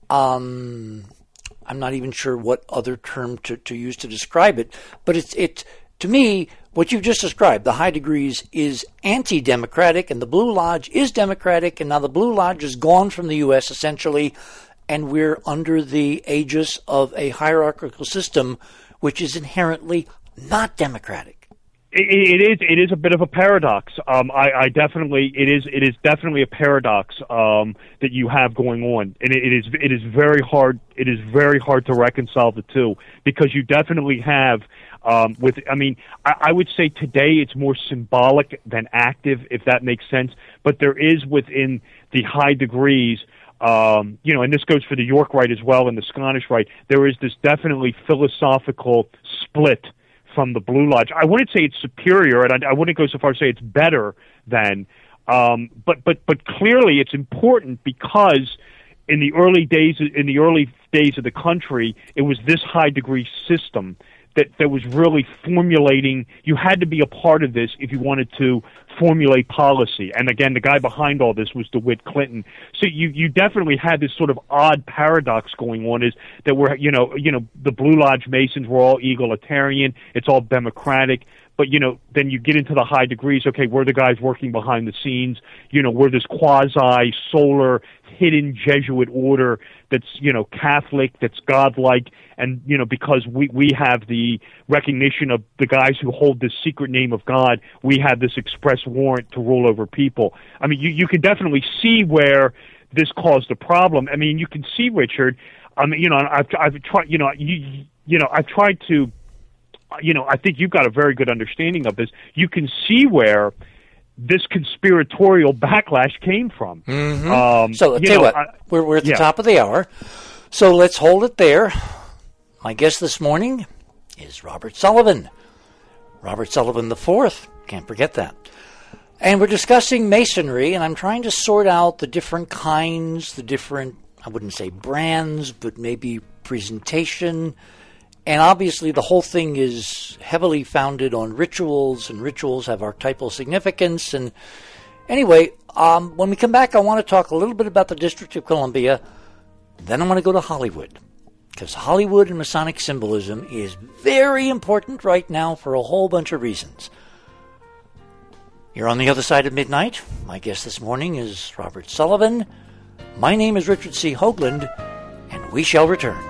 um, I'm not even sure what other term to, to use to describe it, but it's it to me, what you've just described, the high degrees, is anti-democratic, and the Blue Lodge is democratic, and now the Blue Lodge is gone from the U S essentially, and we're under the aegis of a hierarchical system which is inherently not democratic. It, it is. It is a bit of a paradox. Um, I, I definitely. It is. It is definitely a paradox um, that you have going on, and it, it is. It is very hard. It is very hard to reconcile the two, because you definitely have. Um, with, I mean, I, I would say today it's more symbolic than active, if that makes sense. But there is within the high degrees. Um, you know, and this goes for the York Rite as well and the Scottish Rite. There is this definitely philosophical split from the Blue Lodge. I wouldn't say it's superior, and I, I wouldn't go so far as to say it's better than, um, but but but clearly it's important, because in the early days in the early days of the country, it was this high degree system that that was really formulating. You had to be a part of this if you wanted to formulate policy. And again, the guy behind all this was DeWitt Clinton. So you you definitely had this sort of odd paradox going on, is that we're you know you know the Blue Lodge Masons were all egalitarian, it's all democratic. But, you know, then you get into the high degrees. Okay, we're the guys working behind the scenes. You know, we're this quasi-solar, hidden Jesuit order that's, you know, Catholic, that's godlike. And, you know, because we, we have the recognition of the guys who hold this secret name of God, we have this express warrant to rule over people. I mean, you, you can definitely see where this caused a problem. I mean, you can see, Richard, I mean, you know, I've, I've tried, you know, you, you know, I've tried to, you know, I think you've got a very good understanding of this. You can see where this conspiratorial backlash came from. Mm-hmm. Um, so, I'll you tell know, you what, I, we're, we're at the yeah. top of the hour, so let's hold it there. My guest this morning is Robert Sullivan. Robert Sullivan the Fourth, can't forget that. And we're discussing Masonry, and I'm trying to sort out the different kinds, the different, I wouldn't say brands, but maybe presentation. And obviously the whole thing is heavily founded on rituals, and rituals have archetypal significance. And anyway, um, when we come back, I want to talk a little bit about the District of Columbia. Then I want to go to Hollywood, because Hollywood and Masonic symbolism is very important right now for a whole bunch of reasons. You're on the other side of midnight. My guest this morning is Robert Sullivan. My name is Richard C. Hoagland, and we shall return.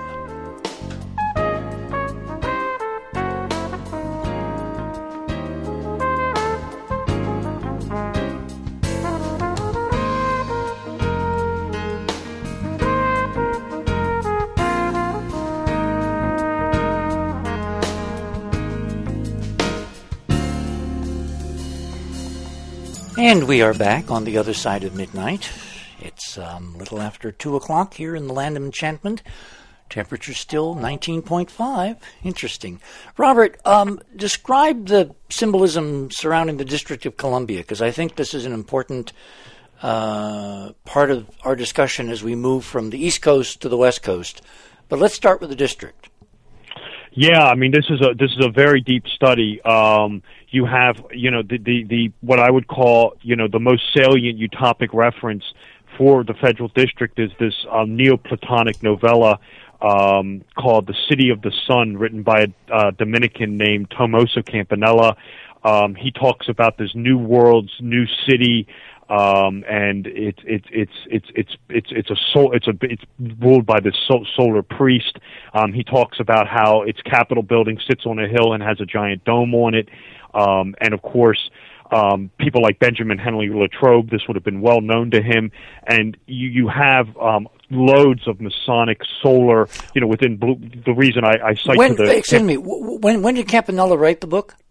And we are back on the other side of midnight. It's um, a little after two o'clock here in the land of enchantment. Temperature still nineteen point five. Interesting. Robert, um, describe the symbolism surrounding the District of Columbia, because I think this is an important uh, part of our discussion as we move from the East Coast to the West Coast. But let's start with the district. Yeah, I mean, this is a this is a very deep study. Um, you have, you know, the, the, the what I would call, you know, the most salient utopic reference for the federal district is this uh, Neoplatonic novella um, called "The City of the Sun," written by a uh, Dominican named Tomoso Campanella. Um, he talks about this new world's new city. Um, and it's it's it's it's it's it's it's a soul it's a it's ruled by this sol- solar priest. Um, he talks about how its Capitol building sits on a hill and has a giant dome on it. Um, and of course, um, people like Benjamin Henry Latrobe, this would have been well known to him. And you you have um, loads of Masonic solar, you know, within blue, the reason I, I cite when, to the excuse me, when when did Campanella write the book?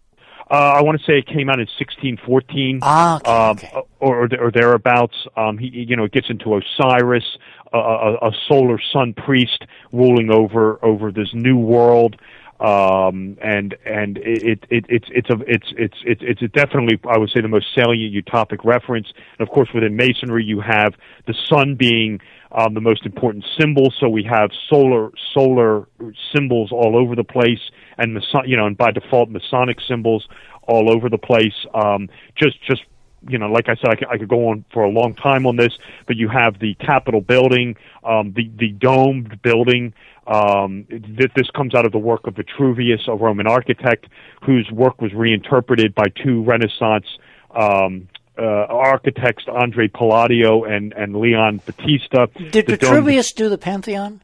Uh, I want to say it came out in sixteen fourteen, ah, okay, um, okay. or, or thereabouts. Um, he, you know, it gets into Osiris, a, a, a solar sun priest ruling over over this new world. Um, and and it, it it's it's a it's it's it's it's definitely, I would say, the most salient utopic reference. And of course, within Masonry, you have the sun being um, the most important symbol. So we have solar solar symbols all over the place, and Mason, you know, and by default, Masonic symbols all over the place. Um, just just you know, like I said, I could, I could go on for a long time on this, but you have the Capitol building, um, the the domed building. Um, th- this comes out of the work of Vitruvius, a Roman architect, whose work was reinterpreted by two Renaissance um, uh, architects, Andre Palladio and, and Leon Battista. Did the Vitruvius dome, do the Pantheon?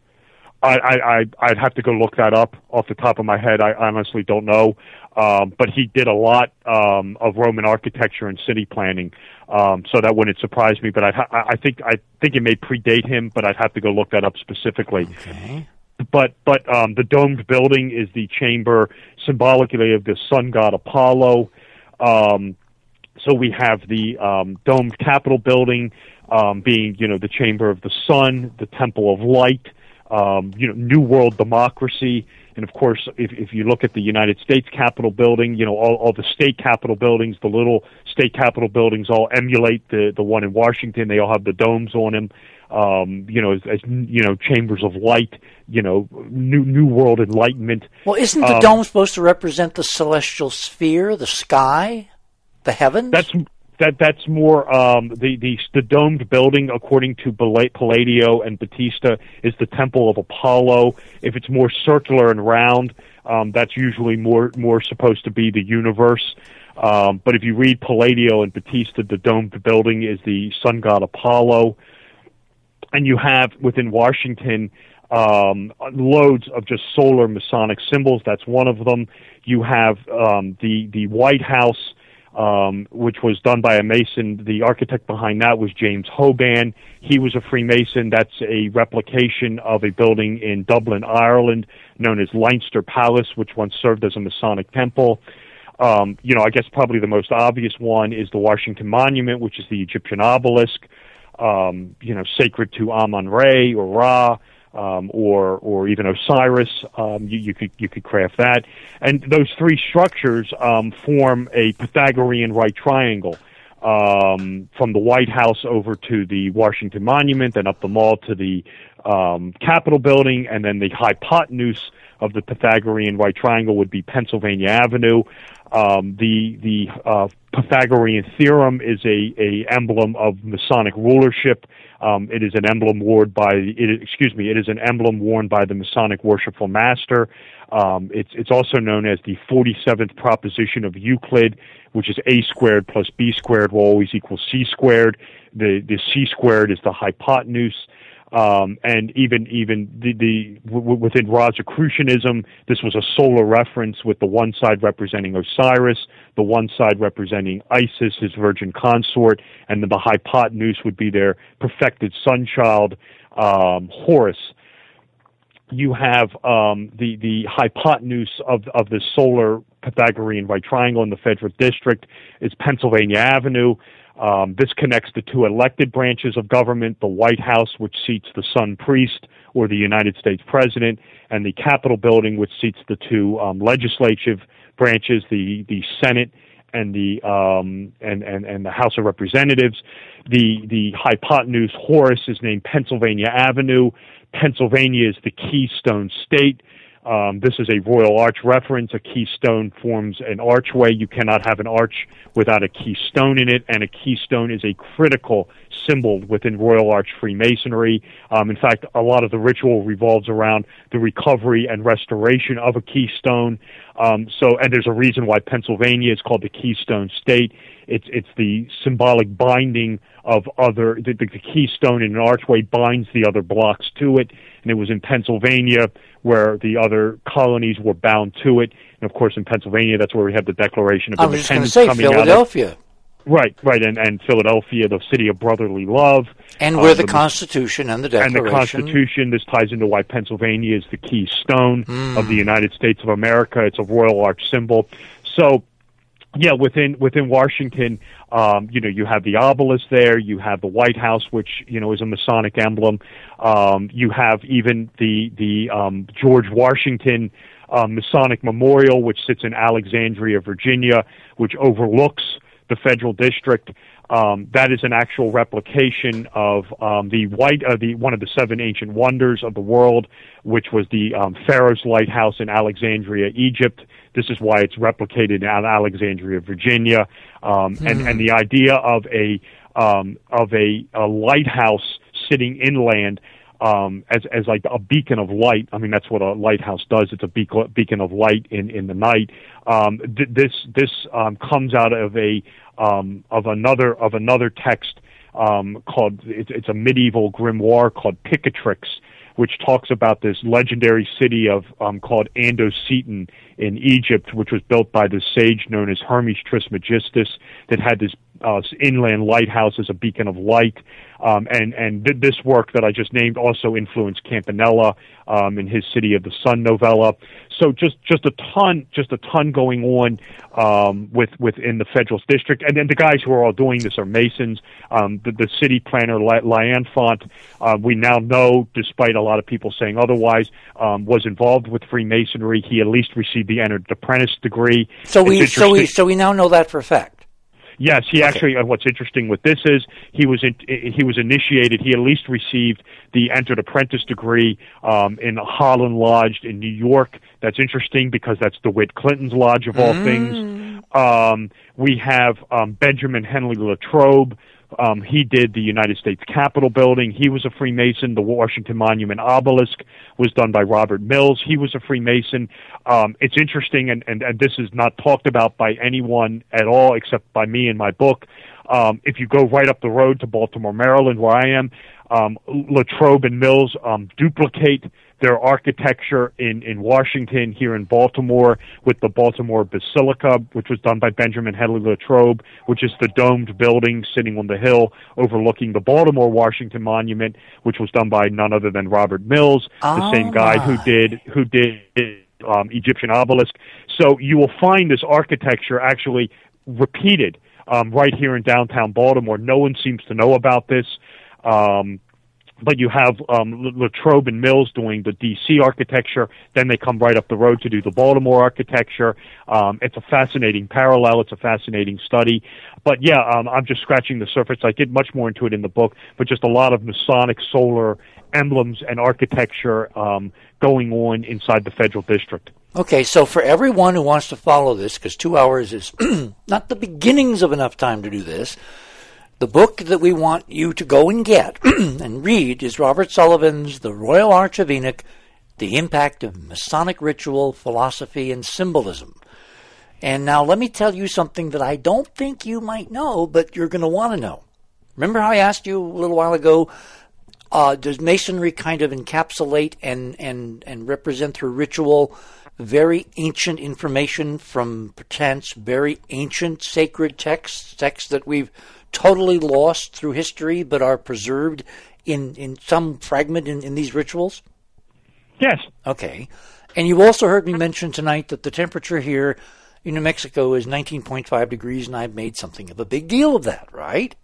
I, I, I, I'd have to go look that up off the top of my head. I honestly don't know. Um, but he did a lot um, of Roman architecture and city planning, um, so that wouldn't surprise me. But I'd ha- I think I think it may predate him, but I'd have to go look that up specifically. Okay. But but um, the domed building is the chamber symbolically of the sun god Apollo. Um, so we have the um, domed Capitol building um, being, you know, the chamber of the sun, the temple of light, um, you know, New World democracy. And of course, if, if you look at the United States Capitol building, you know, all, all the state Capitol buildings, the little state Capitol buildings all emulate the, the one in Washington. They all have the domes on them, um, you know, as, as, you know, chambers of light, you know, new, new world enlightenment. Well, isn't the um, dome supposed to represent the celestial sphere, the sky, the heavens? That's that. That's more um, the, the the domed building, according to Palladio and Battista, is the temple of Apollo. If it's more circular and round, um, that's usually more more supposed to be the universe. Um, but if you read Palladio and Battista, the domed building is the sun god Apollo. And you have within Washington um, loads of just solar Masonic symbols. That's one of them. You have um, the the White House, Um, which was done by a Mason. The architect behind that was James Hoban. He was a Freemason. That's a replication of a building in Dublin, Ireland, known as Leinster Palace, which once served as a Masonic temple. Um, you know, I guess probably the most obvious one is the Washington Monument, which is the Egyptian obelisk, um, you know, sacred to Amun-Re or Ra. Um, or or even Osiris, um, you, you could you could craft that, and those three structures um, form a Pythagorean right triangle, um, from the White House over to the Washington Monument, and up the mall to the um, Capitol building, and then the hypotenuse of the Pythagorean right triangle would be Pennsylvania Avenue. Um, the the uh, Pythagorean theorem is a, a emblem of Masonic rulership. Um, it is an emblem worn by it, excuse me. It is an emblem worn by the Masonic worshipful master. Um, it's it's also known as the forty-seventh proposition of Euclid, which is a squared plus b squared will always equal c squared. The the c squared is the hypotenuse. Um, and even even the, the w- within Rosicrucianism, this was a solar reference, with the one side representing Osiris, the one side representing Isis, his virgin consort, and then the hypotenuse would be their perfected son child, um, Horus. You have um, the the hypotenuse of of the solar Pythagorean right triangle in the Federal District is Pennsylvania Avenue. Um, this connects the two elected branches of government, the White House, which seats the sun priest or the United States president, and the Capitol building, which seats the two um, legislative branches, the, the Senate and the um, and, and, and the House of Representatives. The the hypotenuse Horus is named Pennsylvania Avenue. Pennsylvania is the keystone state. Um, this is a Royal Arch reference. A keystone forms an archway. You cannot have an arch without a keystone in it, and a keystone is a critical symbol within Royal Arch Freemasonry. Um, in fact, a lot of the ritual revolves around the recovery and restoration of a keystone. Um, so, and there's a reason why Pennsylvania is called the Keystone State. It's it's the symbolic binding of other, the, the keystone in an archway binds the other blocks to it, and it was in Pennsylvania where the other colonies were bound to it. And of course, in Pennsylvania, that's where we have the Declaration of I was Independence just going to say coming Philadelphia. out of. Right, right, and, and Philadelphia, the city of brotherly love. And where um, the Constitution and the Declaration. And the Constitution, this ties into why Pennsylvania is the keystone mm. of the United States of America. It's a Royal Arch symbol. So Yeah, within within Washington, um, you know, you have the obelisk there. You have the White House, which you know is a Masonic emblem. Um, you have even the the um, George Washington um, Masonic Memorial, which sits in Alexandria, Virginia, which overlooks the Federal District. Um, that is an actual replication of um, the white, uh, the one of the seven ancient wonders of the world, which was the um, Pharaoh's Lighthouse in Alexandria, Egypt. This is why it's replicated in Alexandria, Virginia, um, mm. and and the idea of a um, of a, a lighthouse sitting inland um, as as like a beacon of light. I mean, that's what a lighthouse does. It's a beacon beacon of light in in the night. Um, th- this this um, comes out of a um, of another of another text um, called it's, it's a medieval grimoire called Picatrix, which talks about this legendary city of um, called Andoceton in Egypt, which was built by this sage known as Hermes Trismegistus, that had this uh, inland lighthouse as a beacon of light. Um, and and th- this work that I just named also influenced Campanella um, in his City of the Sun novella. So just, just a ton, just a ton going on um, with within the Federal District, and then the guys who are all doing this are Masons. Um, the, the city planner L'Enfant, uh, we now know, despite a lot of people saying otherwise, um, was involved with Freemasonry. He at least received the entered apprentice degree. So we, so we, so we now know that for a fact. Yes, he okay. actually. Uh, what's interesting with this is he was in, he was initiated. He at least received the entered apprentice degree um, in Holland Lodge in New York. That's interesting because that's DeWitt Clinton's lodge of all mm. things. Um, we have um, Benjamin Henry Latrobe. Um, he did the United States Capitol building. He was a Freemason. The Washington Monument obelisk was done by Robert Mills. He was a Freemason. Um, it's interesting, and, and, and this is not talked about by anyone at all except by me in my book. Um, if you go right up the road to Baltimore, Maryland, where I am, um, Latrobe and Mills um, duplicate their architecture in, in Washington, here in Baltimore, with the Baltimore Basilica, which was done by Benjamin Henry Latrobe, which is the domed building sitting on the hill overlooking the Baltimore Washington Monument, which was done by none other than Robert Mills, oh the same guy my. who did who did um, Egyptian obelisk. So you will find this architecture actually repeated um, right here in downtown Baltimore. No one seems to know about this. Um, But you have um, Latrobe and Mills doing the D C architecture. Then they come right up the road to do the Baltimore architecture. Um, it's a fascinating parallel. It's a fascinating study. But yeah, um, I'm just scratching the surface. I get much more into it in the book, but just a lot of Masonic solar emblems and architecture um, going on inside the Federal District. Okay, so for everyone who wants to follow this, because two hours is not the beginnings of enough time to do this, the book that we want you to go and get and read is Robert Sullivan's The Royal Arch of Enoch, The Impact of Masonic Ritual, Philosophy, and Symbolism. And now let me tell you something that I don't think you might know, but you're going to want to know. Remember how I asked you a little while ago, uh, does Masonry kind of encapsulate and, and, and represent through ritual very ancient information from perchance very ancient sacred texts, texts that we've totally lost through history but are preserved in, in some fragment in, in these rituals? Yes. Okay. And you also heard me mention tonight that the temperature here in New Mexico is nineteen point five degrees, and I've made something of a big deal of that, right?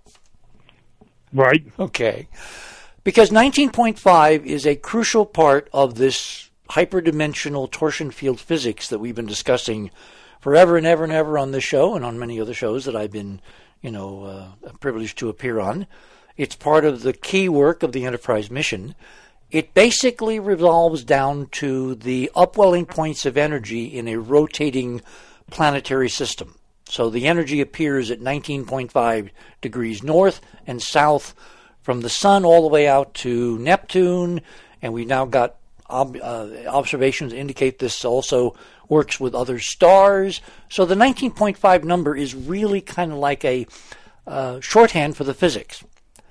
Right. Okay. Because nineteen point five is a crucial part of this hyperdimensional torsion field physics that we've been discussing forever and ever and ever on this show and on many other shows that I've been you know, uh, privileged to appear on. It's part of the key work of the Enterprise mission. It basically revolves down to the upwelling points of energy in a rotating planetary system. So the energy appears at nineteen point five degrees north and south from the sun all the way out to Neptune, and we've now got ob- uh, observations indicate this also works with other stars. So the nineteen point five number is really kind of like a uh, shorthand for the physics.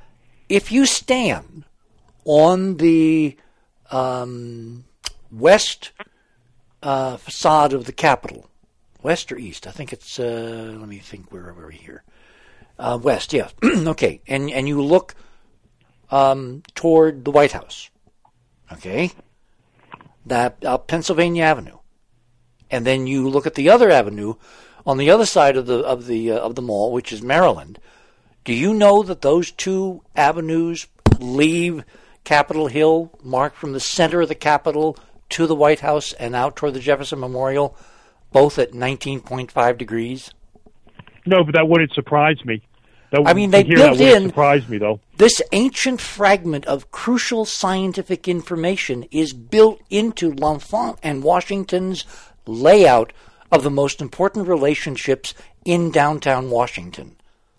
If you stand on the um, west uh, facade of the Capitol, west or east? I think it's, uh, let me think, where are we here? Uh, west, yeah. Okay, and, and you look um, toward the White House, okay, that uh, Pennsylvania Avenue. And then you look at the other avenue on the other side of the of the uh, of the mall, which is Maryland. Do you know that those two avenues leave Capitol Hill, marked from the center of the Capitol to the White House and out toward the Jefferson Memorial, both at nineteen point five degrees? No, but that wouldn't surprise me. That I mean, they built that in surprise me, though. This ancient fragment of crucial scientific information is built into L'Enfant and Washington's layout of the most important relationships in downtown Washington.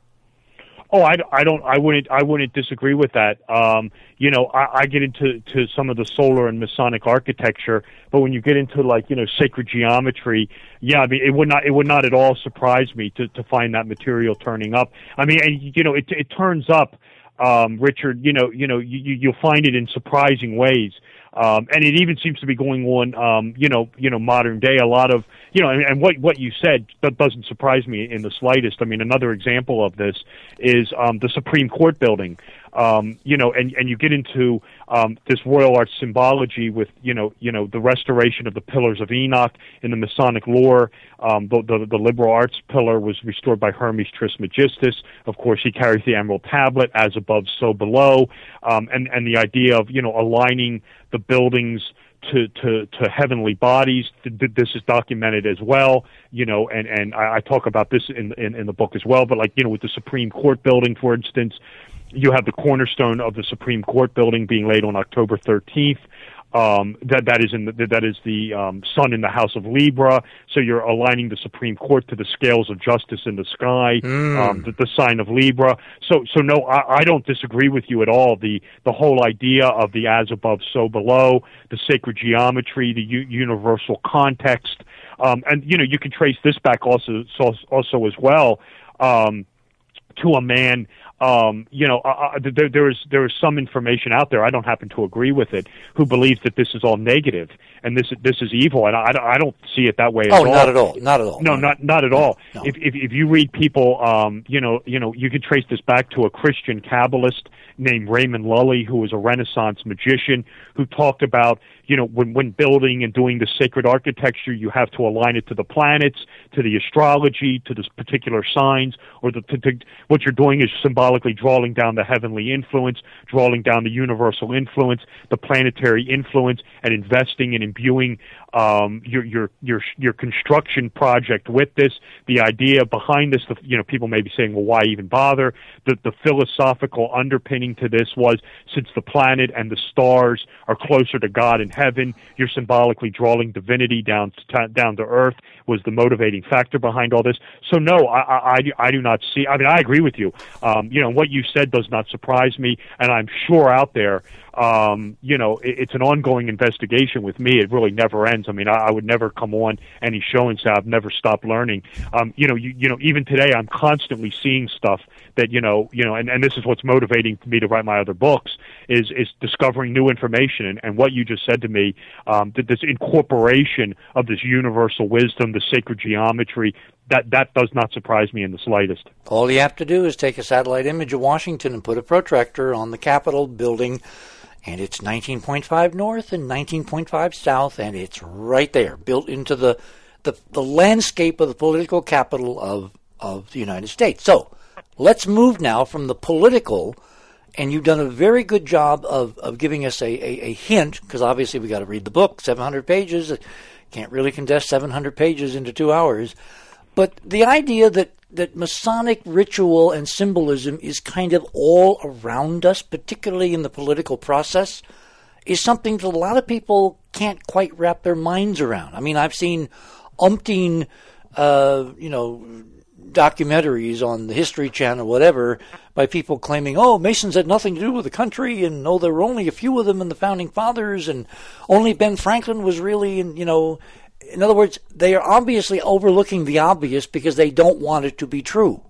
Oh, I, I don't. I wouldn't. I wouldn't disagree with that. Um, you know, I, I get into to some of the solar and Masonic architecture, but when you get into like you know sacred geometry, yeah, I mean, it would not. It would not at all surprise me to to find that material turning up. I mean, and you know, it it turns up, um, Richard. You know, you know, you you'll find it in surprising ways. Um, and it even seems to be going on, um, you know, you know, modern day. A lot of, you know, and, and what what you said that doesn't surprise me in the slightest. I mean, another example of this is um, the Supreme Court building. Um, you know, and, and you get into um, this royal art symbology with, you know, you know, the restoration of the Pillars of Enoch in the Masonic lore. Um, the, the, the liberal arts pillar was restored by Hermes Trismegistus. Of course, he carries the Emerald Tablet, as above, so below. Um, and, and the idea of, you know, aligning the buildings to, to, to heavenly bodies. This is documented as well, you know, and, and I, I talk about this in, in, in the book as well. But like, you know, with the Supreme Court building, for instance, you have the cornerstone of the Supreme Court building being laid on October thirteenth. Um, that that is in the, that is the um, sun in the house of Libra. So you're aligning the Supreme Court to the scales of justice in the sky, mm. um, the, the sign of Libra. So so no, I, I don't disagree with you at all. The the whole idea of the as above, so below, the sacred geometry, the u- universal context, um, and you know you can trace this back also so, also as well um, to a man. Um, you know, uh, there, there is there is some information out there. I don't happen to agree with it. Who believes that this is all negative and this this is evil? And I, I don't see it that way. Oh, at all. not at all. Not at all. No, no. not not at no, all. No. If, if if you read people, um, you know, you know, you could trace this back to a Christian Kabbalist named Raymond Lully, who was a Renaissance magician, who talked about, you know, when when building and doing the sacred architecture, you have to align it to the planets, to the astrology, to the particular signs, or the to, to, what you're doing is symbolically drawing down the heavenly influence, drawing down the universal influence, the planetary influence, and investing and imbuing um, your your your your construction project with this. The idea behind this, you know, people may be saying, well, why even bother? The the philosophical underpinning to this was, since the planet and the stars are closer to God in heaven, you're symbolically drawing divinity down to, down to earth, was the motivating factor behind all this. So no, I, I, I do not see, I mean, I agree with you. Um, you know, what you said does not surprise me, and I'm sure out there, um, you know, it, it's an ongoing investigation with me. It really never ends. I mean, I, I would never come on any show and say I've never stopped learning. Um, you know, you, you know, even today I'm constantly seeing stuff that, you know, you know, and, and this is what's motivating me to write my other books, is is discovering new information. And, and what you just said to me, um, that this incorporation of this universal wisdom, the sacred geometry, that that does not surprise me in the slightest. All you have to do is take a satellite image of Washington and put a protractor on the Capitol building, and it's nineteen point five north and nineteen point five south, and it's right there, built into the the, the landscape of the political capital of, of the United States. So let's move now from the political, and you've done a very good job of, of giving us a, a, a hint, because obviously we got to read the book, seven hundred pages. Can't really condense seven hundred pages into two hours. But the idea that, that Masonic ritual and symbolism is kind of all around us, particularly in the political process, is something that a lot of people can't quite wrap their minds around. I mean, I've seen umpteen, uh, you know, documentaries on the History Channel or whatever by people claiming, oh, Masons had nothing to do with the country, and oh, there were only a few of them in the Founding Fathers, and only Ben Franklin was really, in, you know... In other words, they are obviously overlooking the obvious because they don't want it to be true.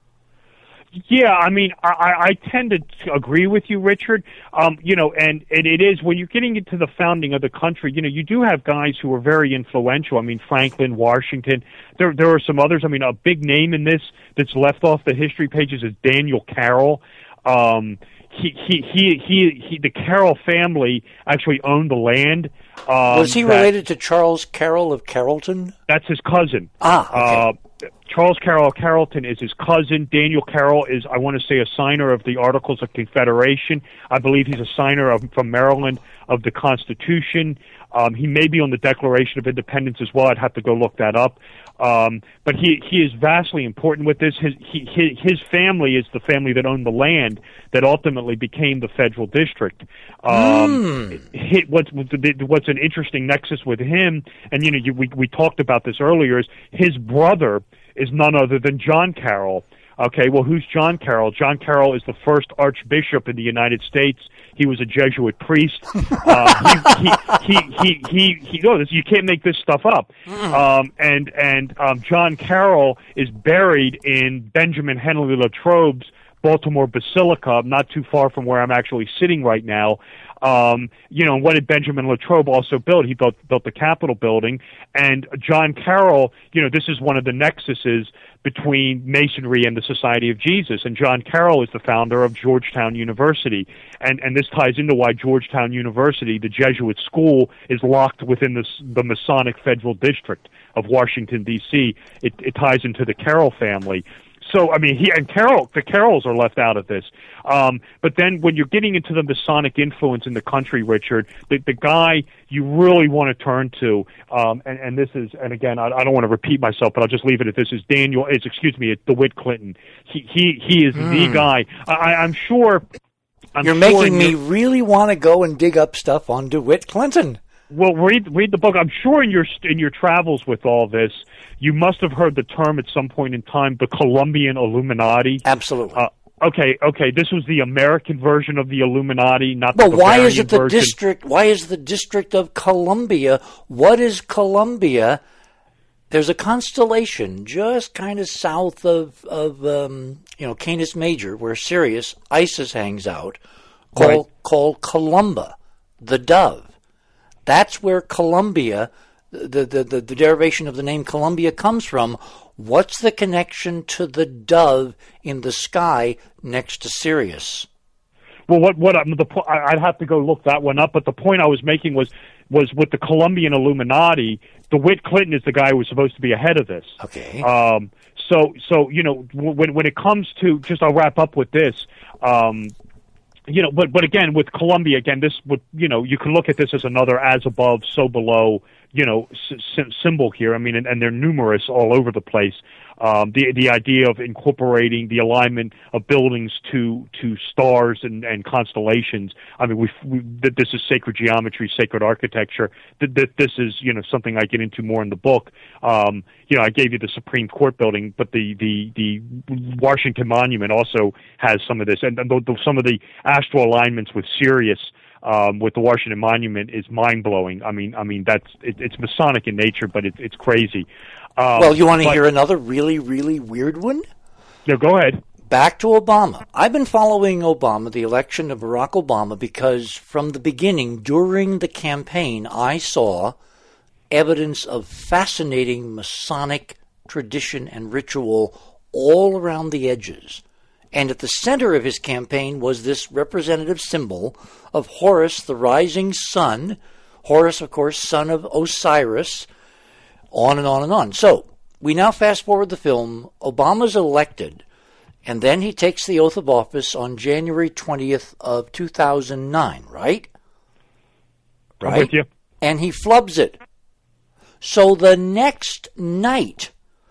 Yeah, I mean, I, I tend to agree with you, Richard. Um, you know, and, and it is, when you're getting into the founding of the country, you know, you do have guys who are very influential. I mean, Franklin, Washington. There, there are some others. I mean, a big name in this that's left off the history pages is Daniel Carroll. Um, he, he, he, he, he, the Carroll family actually owned the land. Um, Was he that, related to Charles Carroll of Carrollton? That's his cousin. Ah, okay. Uh, Charles Carroll Carrollton is his cousin. Daniel Carroll is, I want to say, a signer of the Articles of Confederation. I believe he's a signer of, from Maryland of the Constitution. Um, he may be on the Declaration of Independence as well. I'd have to go look that up. Um, but he, he is vastly important with this. His, he, his, his family is the family that owned the land that ultimately became the federal district. Um, mm. he, what's, what's an interesting nexus with him, and you know, you, we, we talked about this earlier, is his brother is none other than John Carroll. Okay, well, who's John Carroll? John Carroll is the first archbishop in the United States. He was a Jesuit priest. Uh, he, he, he, he, he, he, no, this, you can't make this stuff up. Um, and and um, John Carroll is buried in Benjamin Henry Latrobe's Baltimore Basilica, not too far from where I'm actually sitting right now. Um, you know, what did Benjamin Latrobe also build? He built built the Capitol building. And John Carroll, you know, this is one of the nexuses between Masonry and the Society of Jesus. And John Carroll is the founder of Georgetown University. And and this ties into why Georgetown University, the Jesuit school, is locked within the, the Masonic Federal District of Washington, D C It, it ties into the Carroll family. So, I mean, he and Carroll, the Carrolls are left out of this. Um, but then when you're getting into the Masonic influence in the country, Richard, the, the guy you really want to turn to, um, and, and this is, and again, I, I don't want to repeat myself, but I'll just leave it at this, is Daniel, is, excuse me, it's DeWitt Clinton. He, he, he is mm. the guy. I, I'm sure... I'm you're sure making me really want to go and dig up stuff on DeWitt Clinton. Well, read read the book. I'm sure in your in your travels with all this, you must have heard the term at some point in time, the Columbian Illuminati. Absolutely. Uh, okay, okay. This was the American version of the Illuminati, not the the Bavarian why is it the version. district? Why is the District of Columbia? What is Columbia? There's a constellation just kind of south of of um, you know Canis Major, where Sirius, Isis hangs out, called right. called Columba, the dove. That's where Columbia, the, the, the, the derivation of the name Columbia comes from. What's the connection to the dove in the sky next to Sirius? Well, what what I'm, the I'd have to go look that one up. But the point I was making was was with the Columbian Illuminati, DeWitt Clinton is the guy who was supposed to be ahead of this. Okay. Um. So so you know when when it comes to, just I'll wrap up with this. Um. You know, but but again, with Columbia, again, this would, you know, you can look at this as another as above, so below, you know, s- symbol here. I mean, and, and they're numerous all over the place. Um, the the idea of incorporating the alignment of buildings to to stars and, and constellations. I mean, we, we this is sacred geometry, sacred architecture. That this is, you know, something I get into more in the book. Um, you know, I gave you the Supreme Court building, but the the, the Washington Monument also has some of this, and, and the, the, some of the astral alignments with Sirius. Um, with the Washington Monument is mind blowing. I mean, I mean that's it, it's Masonic in nature, but it, it's crazy. Um, well, you want to hear another really, really weird one? No, go ahead. Back to Obama. I've been following Obama, the election of Barack Obama, because from the beginning, during the campaign, I saw evidence of fascinating Masonic tradition and ritual all around the edges. And at the center of his campaign was this representative symbol of Horus, the rising sun. Horus, of course, son of Osiris, on and on and on. So, we now fast forward the film. Obama's elected, and then he takes the oath of office on January twentieth of two thousand nine, right? Right? I'm with you. And he flubs it. So the next night,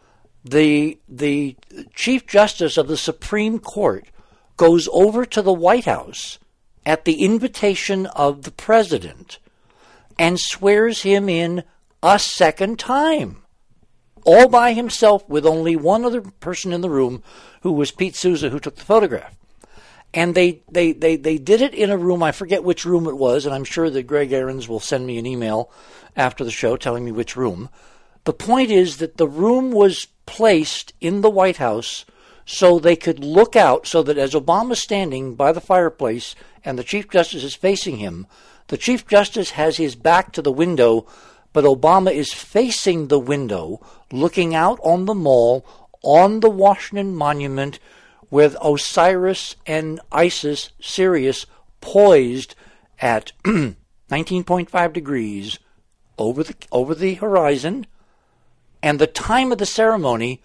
the the Chief Justice of the Supreme Court goes over to the White House at the invitation of the president and swears him in a second time, all by himself, with only one other person in the room, who was Pete Souza, who took the photograph. And they, they, they, they did it in a room, I forget which room it was, and I'm sure that Greg Ahrens will send me an email after the show telling me which room. The point is that the room was placed in the White House so they could look out, so that as Obama's standing by the fireplace and the Chief Justice is facing him, the Chief Justice has his back to the window, but Obama is facing the window, looking out on the mall, on the Washington Monument, with Osiris and Isis, Sirius, poised at nineteen point five degrees over the over the horizon. And the time of the ceremony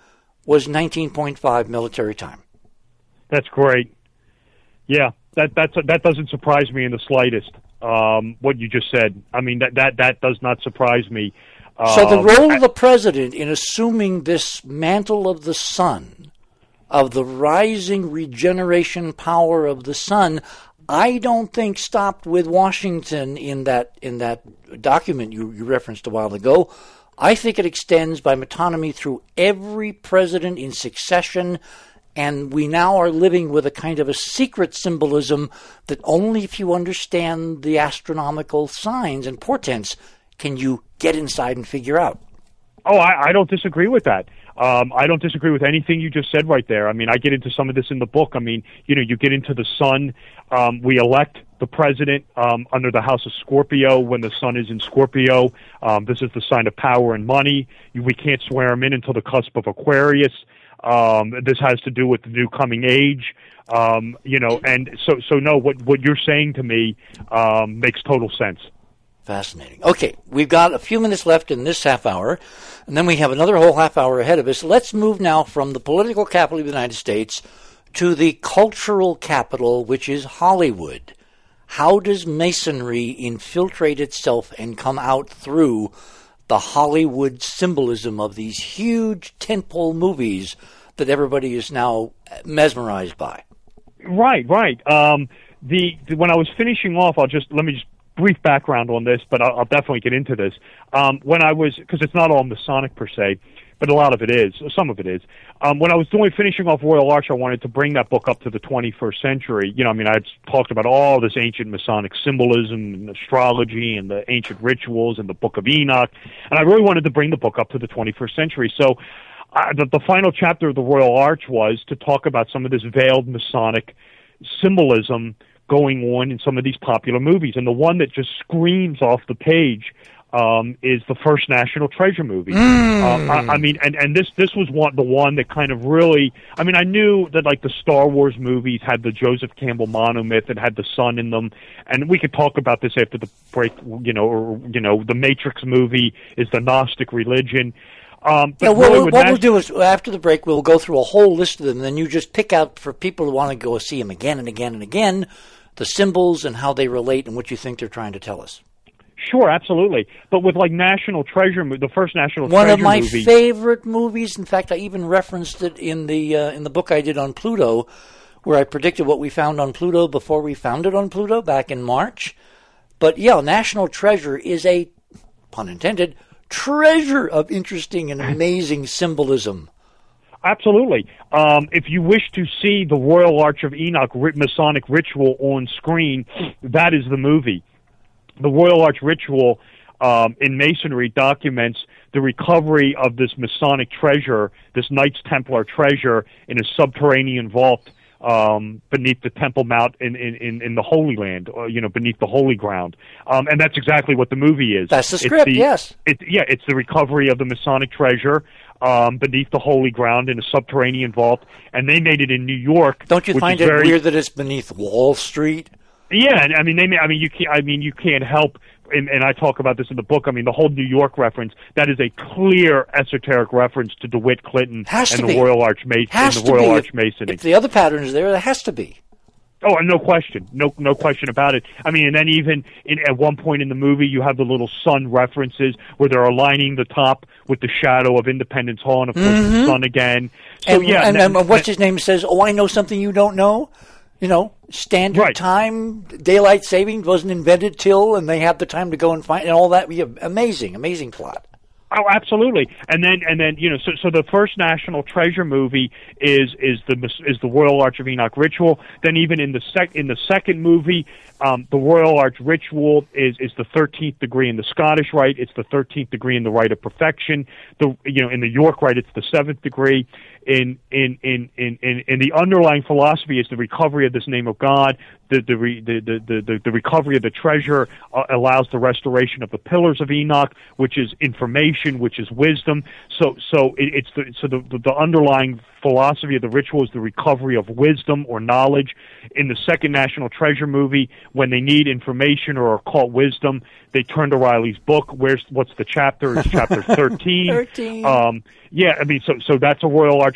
was nineteen point five military time. That's great. Yeah, that that's that doesn't surprise me in the slightest. Um, what you just said. I mean, that that that does not surprise me. Um, so the role of the president in assuming this mantle of the sun, of the rising regeneration power of the sun, I don't think stopped with Washington in that in that document you, you referenced a while ago. I think it extends by metonymy through every president in succession, and we now are living with a kind of a secret symbolism that only if you understand the astronomical signs and portents can you get inside and figure out. Oh, I, I don't disagree with that. Um, I don't disagree with anything you just said right there. I mean, I get into some of this in the book. I mean, you know, you get into the sun. Um, we elect the president um, under the house of Scorpio when the sun is in Scorpio. Um, this is the sign of power and money. We can't swear him in until the cusp of Aquarius. Um, this has to do with the new coming age. Um, you know, and so, so no, what, what you're saying to me um, makes total sense. Fascinating. Okay, we've got a few minutes left in this half hour, and then we have another whole half hour ahead of us. Let's move now from the political capital of the United States to the cultural capital, which is Hollywood. How does Masonry infiltrate itself and come out through the Hollywood symbolism of these huge tentpole movies that everybody is now mesmerized by? Right, right. Um, the, the when I was finishing off, I'll just let me just brief background on this, but I'll, I'll definitely get into this. Um, when I was, because it's not all Masonic per se, but a lot of it is, some of it is. Um, when I was doing finishing off Royal Arch, I wanted to bring that book up to the twenty-first century. You know, I mean, I'd talked about all this ancient Masonic symbolism and astrology and the ancient rituals and the Book of Enoch, and I really wanted to bring the book up to the twenty-first century. So uh, the, the final chapter of the Royal Arch was to talk about some of this veiled Masonic symbolism going on in some of these popular movies. And the one that just screams off the page um, is the first National Treasure movie. Mm. Um, I, I mean, and, and this this was one the one that kind of really, I mean, I knew that like the Star Wars movies had the Joseph Campbell monomyth and had the sun in them, and we could talk about this after the break, you know, or, you know, the Matrix movie is the Gnostic religion. Um, but yeah, well, really what Nas- we'll do is, after the break, we'll go through a whole list of them, and then you just pick out for people who want to go see them again and again and again, the symbols and how they relate and what you think they're trying to tell us. Sure, absolutely. But with like National Treasure, the first National One Treasure of my movie, favorite movies. In fact, I even referenced it in the uh, in the book I did on Pluto, where I predicted what we found on Pluto before we found it on Pluto back in March. But yeah, National Treasure is a, pun intended, treasure of interesting and amazing symbolism. Absolutely. Um, if you wish to see the Royal Arch of Enoch Masonic ritual on screen, that is the movie. The Royal Arch ritual um, in Masonry documents the recovery of this Masonic treasure, this Knights Templar treasure, in a subterranean vault um, beneath the Temple Mount in, in, in the Holy Land, or, you know, beneath the Holy Ground. Um, and that's exactly what the movie is. That's the script, the, yes. It, yeah, it's the recovery of the Masonic treasure um, beneath the Holy Ground in a subterranean vault, and they made it in New York. Don't you find it very, weird that it's beneath Wall Street? Yeah, I mean, they. I mean, you can't. I mean, you can't help. And, and I talk about this in the book. I mean, the whole New York reference, that is a clear esoteric reference to DeWitt Clinton has and to the be. Royal Arch Mason. Has and to the Royal be. Arch If, Masonry. if the other pattern is there, there has to be. Oh, no question, no, no question about it. I mean, and then even in, at one point in the movie, you have the little sun references where they're aligning the top with the shadow of Independence Hall, and of course mm-hmm. the sun again. So and, yeah, and, and, and what's his name says, "Oh, I know something you don't know." You know, standard right. time, daylight saving wasn't invented till, and they have the time to go and find, and all that. Yeah, amazing, amazing plot. Oh, absolutely. And then, and then, you know, so so the first National Treasure movie is is the is the Royal Arch of Enoch ritual. Then even in the sec in the second movie, um, the Royal Arch ritual is is the thirteenth degree in the Scottish Rite. It's the thirteenth degree in the Rite of Perfection. The you know in the York Rite, it's the seventh degree. In in, in, in, in in the underlying philosophy is the recovery of this name of God. The the re, the, the, the, the recovery of the treasure uh, allows the restoration of the pillars of Enoch, which is information, which is wisdom. So so it, it's the so the, the the underlying philosophy of the ritual is the recovery of wisdom or knowledge. In the second National Treasure movie, when they need information or are caught wisdom, they turn to Riley's book. Where's what's the chapter? It's chapter thirteen. thirteen. Um, yeah, I mean, so so that's a Royal Arch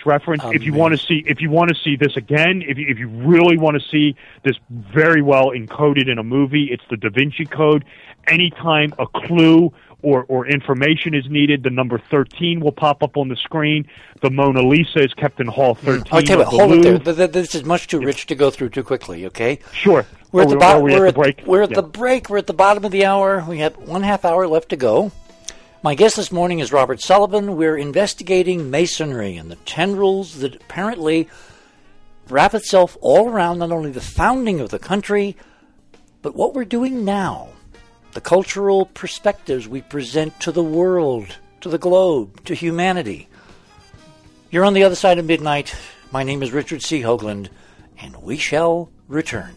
much reference. Amazing. If you want to see, if you want to see this again, if you, if you really want to see this very well encoded in a movie, it's the Da Vinci Code. Anytime a clue or, or information is needed, the number thirteen will pop up on the screen. The Mona Lisa is kept in Hall thirteen. Mm. Okay, but the hold Louvre. it there. This is much too rich to go through too quickly, okay? Sure. We're at the, we, bo- we we're at at, the break. We're at yeah. the break. We're at the bottom of the hour. We have one half hour left to go. My guest this morning is Robert Sullivan. We're investigating Masonry and the tendrils that apparently wrap itself all around not only the founding of the country, but what we're doing now. The cultural perspectives we present to the world, to the globe, to humanity. You're on the other side of midnight. My name is Richard C. Hoagland, and we shall return.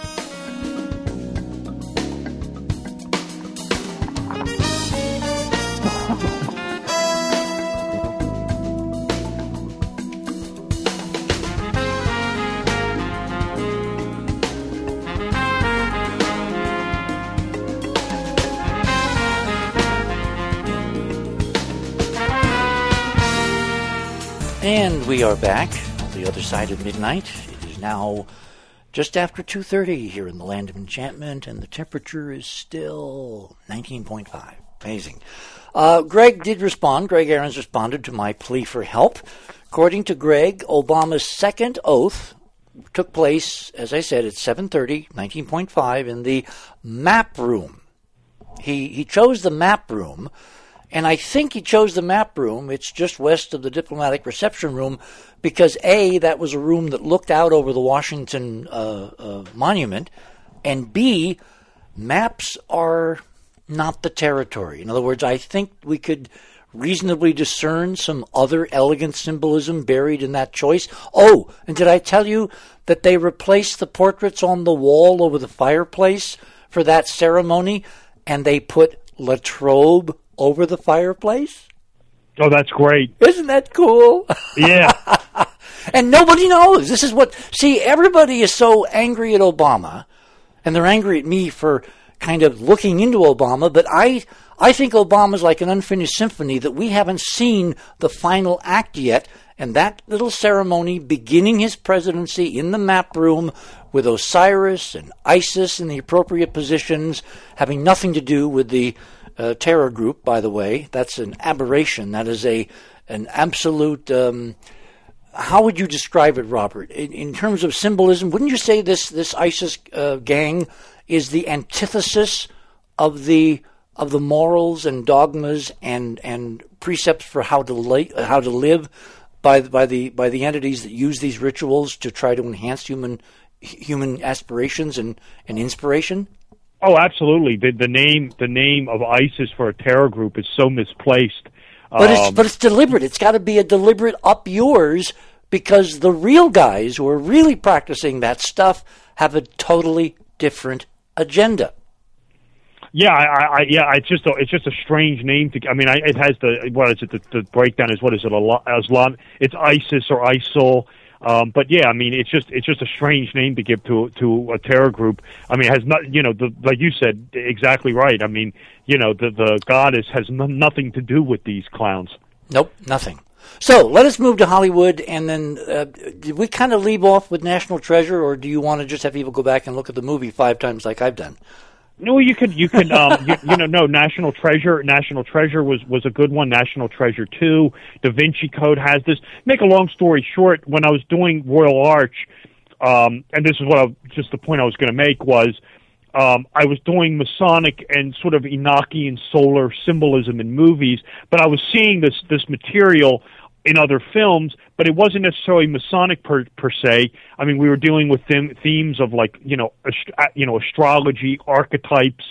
And we are back on the other side of midnight. It is now just after two thirty here in the land of enchantment, and the temperature is still nineteen point five. Amazing. Uh, Greg did respond. Greg Ahrens responded to my plea for help. According to Greg, Obama's second oath took place, as I said, at seven thirty, nineteen point five, in the map room. He, he chose the map room. And I think he chose the map room, it's just west of the diplomatic reception room, because A, that was a room that looked out over the Washington uh, uh, Monument, and B, maps are not the territory. In other words, I think we could reasonably discern some other elegant symbolism buried in that choice. Oh, and did I tell you that they replaced the portraits on the wall over the fireplace for that ceremony, and they put La Trobe over the fireplace? Oh, that's great. Isn't that cool? Yeah. And nobody knows. This is what... See, everybody is so angry at Obama, and they're angry at me for kind of looking into Obama, but I I think Obama's like an unfinished symphony that we haven't seen the final act yet, and that little ceremony beginning his presidency in the map room with Osiris and Isis in the appropriate positions, having nothing to do with the Uh, terror group, by the way. That's an aberration. That is a an absolute... Um, how would you describe it, Robert? In, in terms of symbolism, wouldn't you say this this ISIS uh, gang is the antithesis of the of the morals and dogmas and and precepts for how to li- how to live by by the by the entities that use these rituals to try to enhance human human aspirations and, and inspiration? Oh, absolutely. The, the name the name of ISIS for a terror group is so misplaced. But it's Um, but it's deliberate. It's got to be a deliberate up yours, because the real guys who are really practicing that stuff have a totally different agenda. Yeah, I, I, yeah, it's just a, it's just a strange name to. I mean, I, it has the what is it? The, the breakdown is what is it? Islam? It's ISIS or ISIL. Um, but yeah, I mean, it's just it's just a strange name to give to to a terror group. I mean, it has not, you know, the, like you said, exactly right. I mean, you know, the the goddess has n- nothing to do with these clowns. Nope, nothing. So let us move to Hollywood, and then uh, did we kind of leave off with National Treasure, or do you want to just have people go back and look at the movie five times like I've done? No, you could, you could, um, you, you know, no, National Treasure, National Treasure was, was a good one. National Treasure two, Da Vinci Code has this. Make a long story short, when I was doing Royal Arch, um, and this is what I, just the point I was going to make was, um, I was doing Masonic and sort of Enochian solar symbolism in movies, but I was seeing this, this material in other films, but it wasn't necessarily Masonic per, per se. I mean, we were dealing with them, themes of like, you know, ast- you know, astrology, archetypes,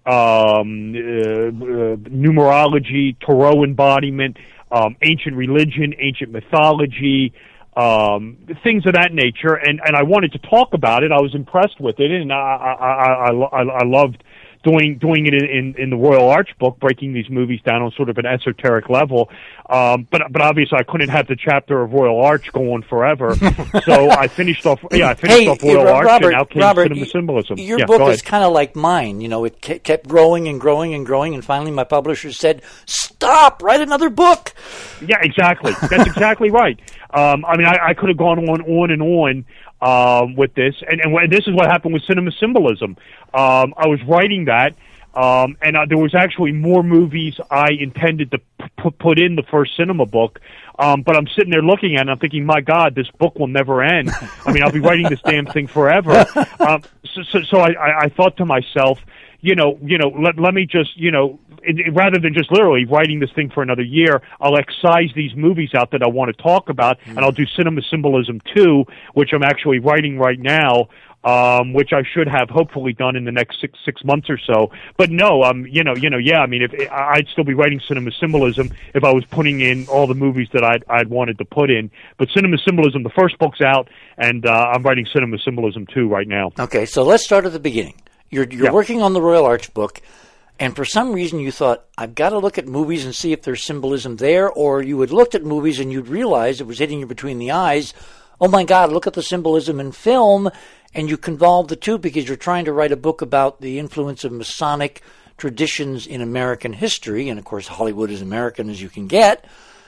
um, uh, uh, numerology, Tarot embodiment, um, ancient religion, ancient mythology, um, things of that nature. And, and I wanted to talk about it. I was impressed with it, and I, I, I, I, I loved doing doing it in, in, in the Royal Arch book, breaking these movies down on sort of an esoteric level. Um, but but obviously I couldn't have the chapter of Royal Arch go on forever, so I finished off. Yeah, I finished hey, off Royal Robert, Arch, and out came Robert, Cinema Symbolism. Your yeah, book is kind of like mine. You know, it kept growing and growing and growing, and finally my publisher said, "Stop! Write another book." Yeah, exactly. That's exactly right. Um, I mean, I, I could have gone on, on and on um, with this, and, and this is what happened with Cinema Symbolism. Um, I was writing that, um, and uh, there was actually more movies I intended to p- put in the first cinema book, um, but I'm sitting there looking at it, and I'm thinking, my God, this book will never end. I mean, I'll be writing this damn thing forever. Um, so so, so I, I, I thought to myself, you know, you know, let, let me just, you know, it, it, rather than just literally writing this thing for another year, I'll excise these movies out that I want to talk about, mm. and I'll do Cinema Symbolism two, which I'm actually writing right now, um, which I should have hopefully done in the next six six months or so. But no, um, you know, you know, yeah, I mean, if I'd still be writing Cinema Symbolism if I was putting in all the movies that I'd I'd wanted to put in. But Cinema Symbolism, the first book's out, and uh, I'm writing Cinema Symbolism two right now. Okay, so let's start at the beginning. You're you're yeah. working on the Royal Arch book, and for some reason you thought, I've got to look at movies and see if there's symbolism there, or you had looked at movies and you'd realized it was hitting you between the eyes. Oh my God, look at the symbolism in film, and you convolve the two because you're trying to write a book about the influence of Masonic traditions in American history, and of course Hollywood is American as you can get.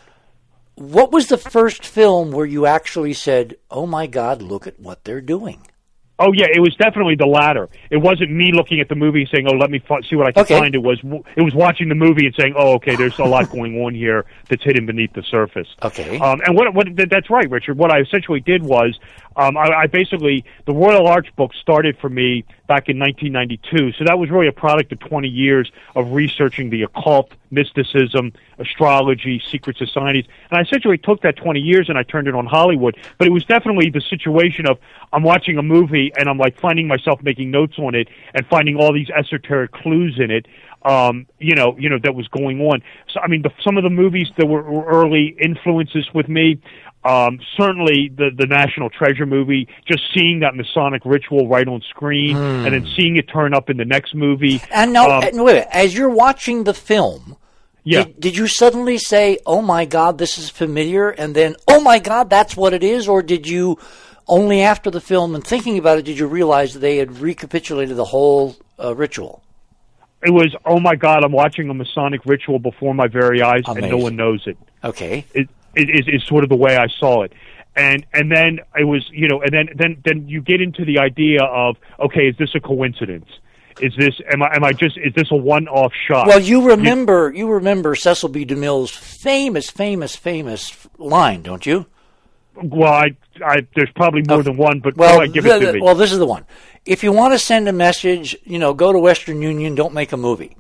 What was the first film where you actually said, oh my God, look at what they're doing? Oh, yeah, it was definitely the latter. It wasn't me looking at the movie and saying, oh, let me f- see what I can okay. find. It was it was watching the movie and saying, oh, okay, there's a lot going on here that's hidden beneath the surface. Okay. Um, and what, what that's right, Richard. What I essentially did was um, I, I basically, the Royal Arch book started for me back in nineteen ninety-two, so that was really a product of twenty years of researching the occult, mysticism, astrology, secret societies, and I essentially took that twenty years and I turned it on Hollywood. But it was definitely the situation of I'm watching a movie and I'm like finding myself making notes on it and finding all these esoteric clues in it, um, you know, you know that was going on. So I mean, the, some of the movies that were, were early influences with me. Um, certainly the, the National Treasure movie, just seeing that Masonic ritual right on screen mm. and then seeing it turn up in the next movie. And now, um, and wait, as you're watching the film, yeah. did, did you suddenly say, oh my God, this is familiar, and then, oh my God, that's what it is? Or did you, only after the film and thinking about it, did you realize that they had recapitulated the whole uh, ritual? It was, oh my God, I'm watching a Masonic ritual before my very eyes, Amazing. And no one knows it. Okay. It, It is, is sort of the way I saw it, and and then it was, you know, and then then then you get into the idea of, okay, is this a coincidence? Is this am I am I just is this a one-off shot? Well, you remember you, you remember Cecil B. DeMille's famous famous famous line, don't you? Well, I, I there's probably more okay. than one, but well, go ahead, give it to the, me. Well, this is the one. If you want to send a message, you know, go to Western Union. Don't make a movie.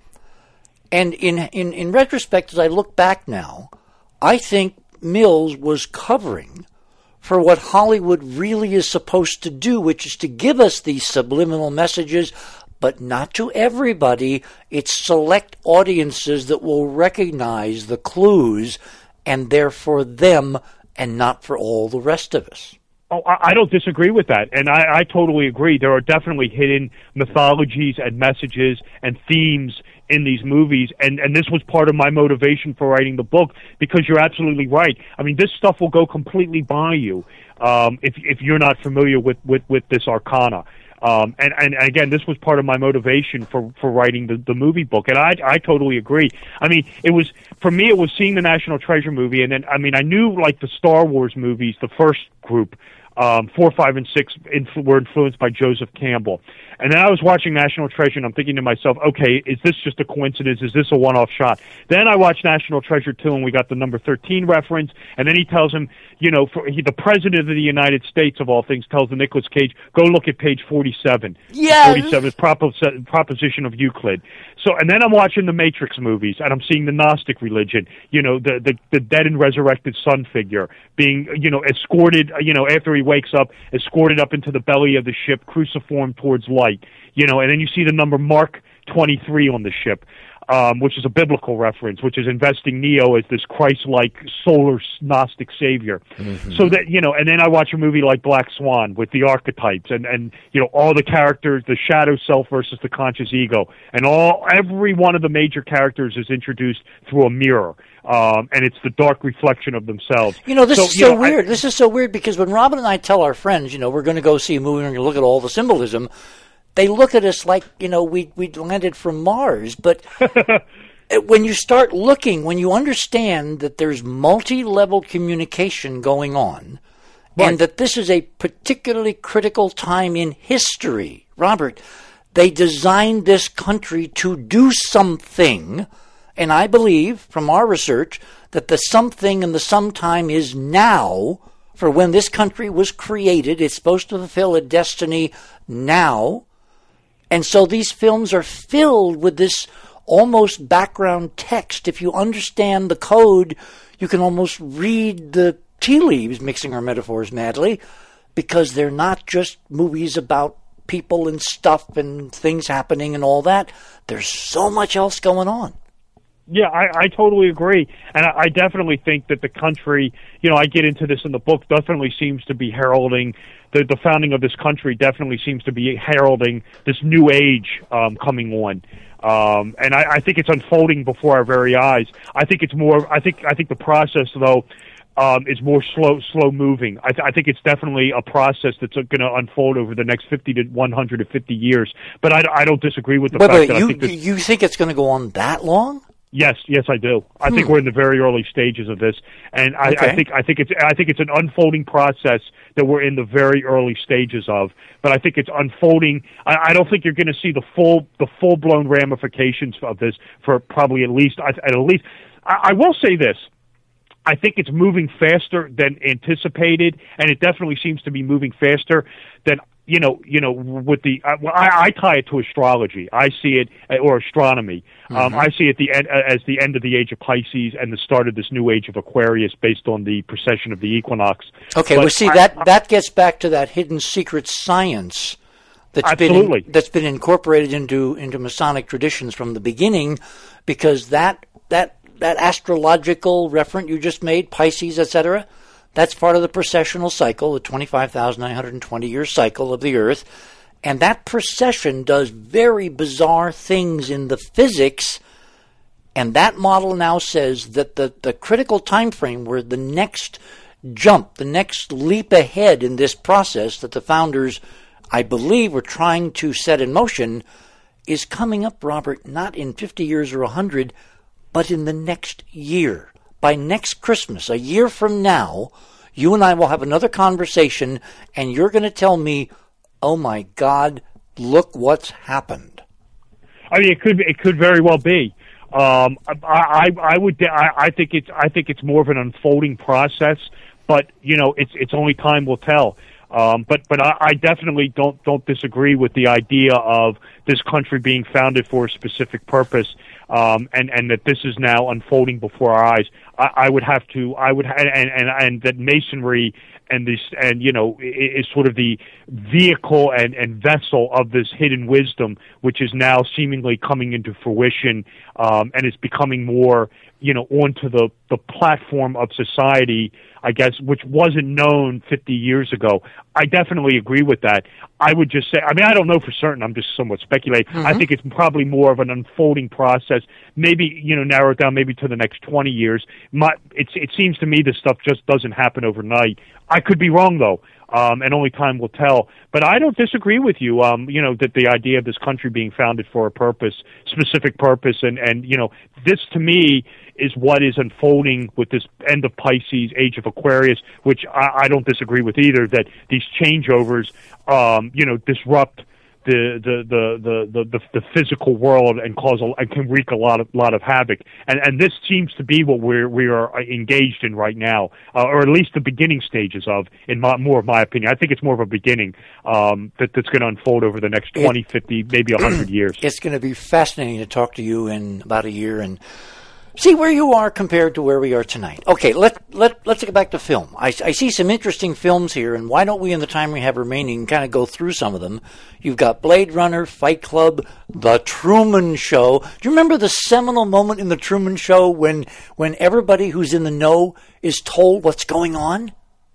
And in in in retrospect, as I look back now, I think Mills was covering for what Hollywood really is supposed to do, which is to give us these subliminal messages, but not to everybody. It's select audiences that will recognize the clues, and they're for them and not for all the rest of us. Oh, I don't disagree with that, and I, I totally agree. There are definitely hidden mythologies and messages and themes in these movies, and, and this was part of my motivation for writing the book, because you're absolutely right. I mean, this stuff will go completely by you um, if if you're not familiar with, with, with this arcana. Um, and, and again, this was part of my motivation for, for writing the, the movie book, and I I totally agree. I mean, it was for me, it was seeing the National Treasure movie, and then I mean, I knew like the Star Wars movies, the first group. Um, four, five, and six influ- were influenced by Joseph Campbell. And then I was watching National Treasure, and I'm thinking to myself, okay, is this just a coincidence? Is this a one-off shot? Then I watched National Treasure two, and we got the number thirteen reference, and then he tells him, you know, for, he, the President of the United States, of all things, tells the Nicolas Cage, go look at page forty-seven. Yes! forty-seven is propos- proposition of Euclid. So, and then I'm watching the Matrix movies, and I'm seeing the Gnostic religion, you know, the, the, the dead and resurrected sun figure being, you know, escorted, you know, after he wakes up, escorted up into the belly of the ship, cruciform towards light, you know, and then you see the number Mark twenty-three on the ship. um, which is a biblical reference, which is investing Neo as this Christ-like solar Gnostic savior. Mm-hmm. So that, you know, and then I watch a movie like Black Swan with the archetypes and, and, you know, all the characters, the shadow self versus the conscious ego. And all, every one of the major characters is introduced through a mirror. Um, and it's the dark reflection of themselves. You know, this so, is so know, weird. I, this is so weird because when Robin and I tell our friends, you know, we're going to go see a movie and we're going to look at all the symbolism, they look at us like, you know, we we landed from Mars. But when you start looking, when you understand that there's multi-level communication going on, right, and that this is a particularly critical time in history, Robert, they designed this country to do something. And I believe, from our research, that the something and the sometime is now. For when this country was created, it's supposed to fulfill a destiny now. And so these films are filled with this almost background text. If you understand the code, you can almost read the tea leaves, mixing our metaphors madly, because they're not just movies about people and stuff and things happening and all that. There's so much else going on. Yeah, I, I totally agree. And I, I definitely think that the country, you know, I get into this in the book, definitely seems to be heralding, the, the founding of this country definitely seems to be heralding this new age um, coming on. Um, and I, I think it's unfolding before our very eyes. I think it's more, I think, I think the process, though, um, is more slow, slow moving. I, th- I think it's definitely a process that's going to unfold over the next fifty to one hundred fifty years. But I, I don't disagree with the wait, fact wait, that you, I think this, you think it's going to go on that long? Yes, yes, I do. I hmm. think we're in the very early stages of this, and I, okay. I think I think it's I think it's an unfolding process that we're in the very early stages of. But I think it's unfolding. I, I don't think you're going to see the full the full blown ramifications of this for probably at least at least. I, I will say this. I think it's moving faster than anticipated, and it definitely seems to be moving faster than. You know, you know, with the uh, well, I, I tie it to astrology. I see it, or astronomy. Mm-hmm. Um, I see it the end, as the end of the age of Pisces and the start of this new age of Aquarius, based on the precession of the equinox. Okay, but well, see I, that I, that gets back to that hidden secret science that's absolutely. been in, that's been incorporated into into Masonic traditions from the beginning, because that that that astrological reference you just made, Pisces, et cetera. That's part of the precessional cycle, the twenty-five thousand nine hundred twenty year cycle of the Earth. And that precession does very bizarre things in the physics. And that model now says that the, the critical time frame where the next jump, the next leap ahead in this process that the founders, I believe, were trying to set in motion is coming up, Robert, not in fifty years or one hundred, but in the next year. By next Christmas, a year from now, you and I will have another conversation, and you're going to tell me, oh, my God, look what's happened. I mean, it could it could very well be. Um, I, I, I would I, I think it's I think it's more of an unfolding process, but you know, it's it's only time will tell. Um, but but I, I definitely don't don't disagree with the idea of this country being founded for a specific purpose, um, and and that this is now unfolding before our eyes. I, I would have to I would and and and that Masonry and this and you know is sort of the vehicle and and vessel of this hidden wisdom, which is now seemingly coming into fruition, um, and is becoming more you know onto the the platform of society, I guess, which wasn't known fifty years ago. I definitely agree with that. I would just say, I mean, I don't know for certain. I'm just somewhat speculating. Mm-hmm. I think it's probably more of an unfolding process. Maybe, you know, narrow it down maybe to the next twenty years. My, it's, it seems to me this stuff just doesn't happen overnight. I could be wrong, though, um, and only time will tell. But I don't disagree with you, um, you know, that the idea of this country being founded for a purpose, specific purpose, and, and you know, this to me is what is unfolding with this end of Pisces, age of Aquarius, which I, I don't disagree with either, that these changeovers, um, you know, disrupt the the, the, the, the, the physical world and cause a, and can wreak a lot of lot of havoc. And and this seems to be what we're we are engaged in right now, uh, or at least the beginning stages of, in my, more of my opinion. I think it's more of a beginning um, that that's going to unfold over the next twenty, fifty, maybe one hundred years. It's going to be fascinating to talk to you in about a year and See where you are compared to where we are tonight. Okay, let, let, let's get back to film. I, I see some interesting films here, and why don't we, in the time we have remaining, kind of go through some of them? You've got Blade Runner, Fight Club, The Truman Show. Do you remember the seminal moment in The Truman Show when when everybody who's in the know is told what's going on?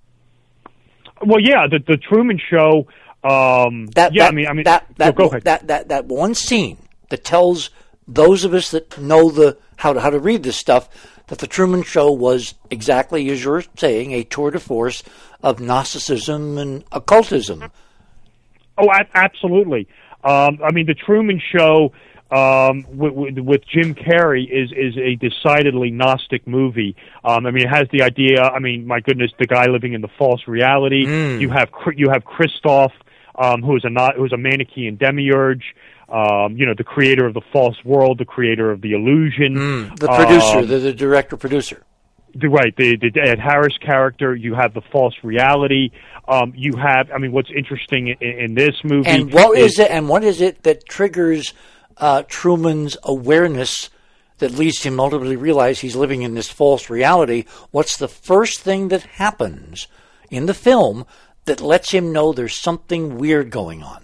Well, yeah, the, the Truman Show. Um, that, yeah, that, I mean, I mean, that, that, no, go ahead. That, that, that one scene that tells those of us that know the how to how to read this stuff that the Truman Show was exactly as you're saying, a tour de force of Gnosticism and occultism. Oh, a- absolutely. Um, I mean, the Truman Show um, with, with, with Jim Carrey is is a decidedly Gnostic movie. Um, I mean, it has the idea. I mean, my goodness, the guy living in the false reality. Mm. You have you have Christoph, um, who is a not, who is a Manichaean demiurge. Um, you know, the creator of the false world, the creator of the illusion. Mm, the producer, um, the, the director-producer. The, right, the, the Ed Harris character. You have the false reality. Um, you have, I mean, what's interesting in, in this movie... And what is, is it, and what is it that triggers uh, Truman's awareness that leads him ultimately to realize he's living in this false reality? What's the first thing that happens in the film that lets him know there's something weird going on?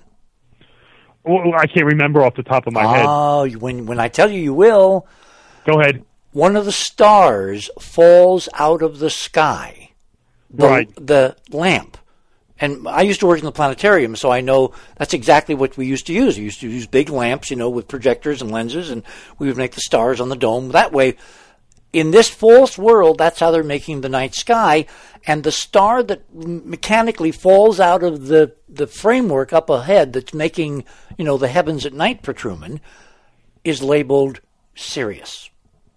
Well, I can't remember off the top of my head. Oh, when when I tell you, you will. Go ahead. One of the stars falls out of the sky. The, right. The lamp. And I used to work in the planetarium, so I know that's exactly what we used to use. We used to use big lamps, you know, with projectors and lenses, and we would make the stars on the dome. That way, in this false world, that's how they're making the night sky. And the star that mechanically falls out of the, the framework up ahead that's making, you know, the heavens at night for Truman is labeled Sirius.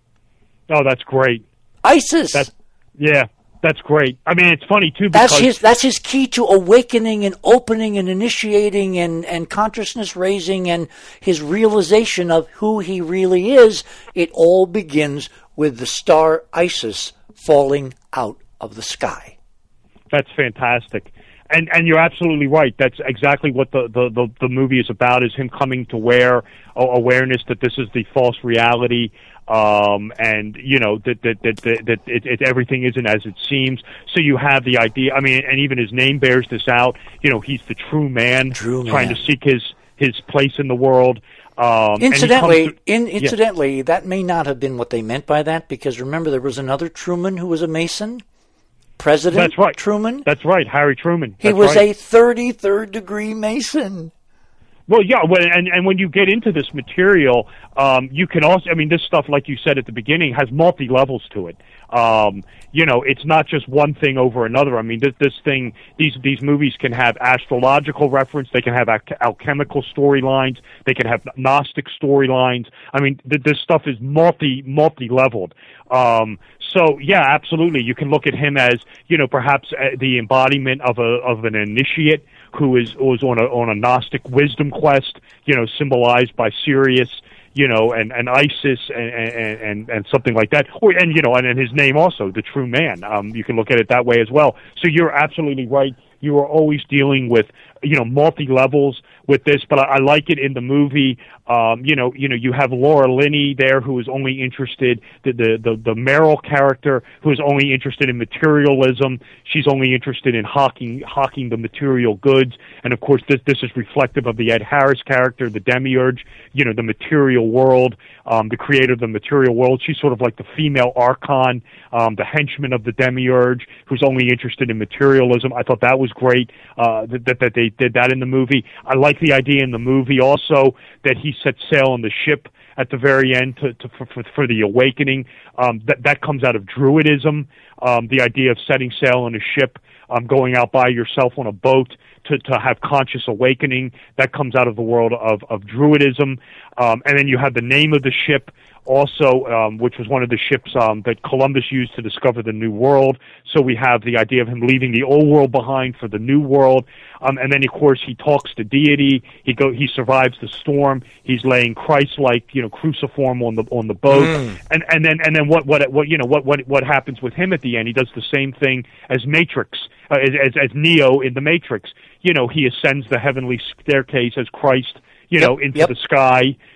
Oh, that's great. Isis. That's, yeah, that's great. I mean, it's funny, too, because... That's his, that's his key to awakening and opening and initiating and, and consciousness raising and his realization of who he really is. It all begins with the star Isis falling out of the sky. That's fantastic. And and you're absolutely right. That's exactly what the, the, the, the movie is about, is him coming to aware, awareness that this is the false reality, um, and, you know, that that, that, that, that it, it, everything isn't as it seems. So you have the idea, I mean, and even his name bears this out, you know, he's the true man, true trying man. to seek his, his place in the world. Um, incidentally, to, in, incidentally, yeah. that may not have been what they meant by that, because remember there was another Truman who was a Mason? President That's right. Truman? That's right, Harry Truman. He That's was right. a thirty-third degree Mason. Well, yeah, when, and, and when you get into this material, um, you can also, I mean, this stuff, like you said at the beginning, has multi-levels to it. Um, you know, it's not just one thing over another. I mean, this, this thing, these these movies can have astrological reference, they can have al- alchemical storylines, they can have Gnostic storylines. I mean, th- this stuff is multi, multi-leveled. Um, so, yeah, absolutely. You can look at him as, you know, perhaps uh, the embodiment of a of an initiate who is was on a on a Gnostic wisdom quest, you know, symbolized by Sirius, you know, and, and Isis and, and, and, and something like that. Or, and, you know, and, and his name also, the True Man. Um, you can look at it that way as well. So you're absolutely right. You are always dealing with, you know, multi-levels with this, but I, I like it in the movie. Um, you know, you know, you have Laura Linney there, who is only interested, the, the, the, the Meryl character, who is only interested in materialism. She's only interested in hawking, hawking the material goods. And of course, this, this is reflective of the Ed Harris character, the demiurge, you know, the material world, um, the creator of the material world. She's sort of like the female archon, um, the henchman of the demiurge, who's only interested in materialism. I thought that was great, uh, that, that, that they did that in the movie. I like the idea in the movie also that he set sail on the ship at the very end to, to for, for the awakening. Um, that that comes out of Druidism. Um, the idea of setting sail on a ship, um, going out by yourself on a boat to, to have conscious awakening. That comes out of the world of, of Druidism. Um, and then you have the name of the ship also, um, which was one of the ships um, that Columbus used to discover the New World. So we have the idea of him leaving the old world behind for the new world. Um, and then, of course, he talks to deity. He go. He survives the storm. He's laying Christ-like, you know, cruciform on the on the boat. Mm. And and then and then what what what you know what what what happens with him at the end? He does the same thing as Matrix, uh, as, as as Neo in the Matrix. You know, he ascends the heavenly staircase as Christ, you know, yep, into yep. the sky,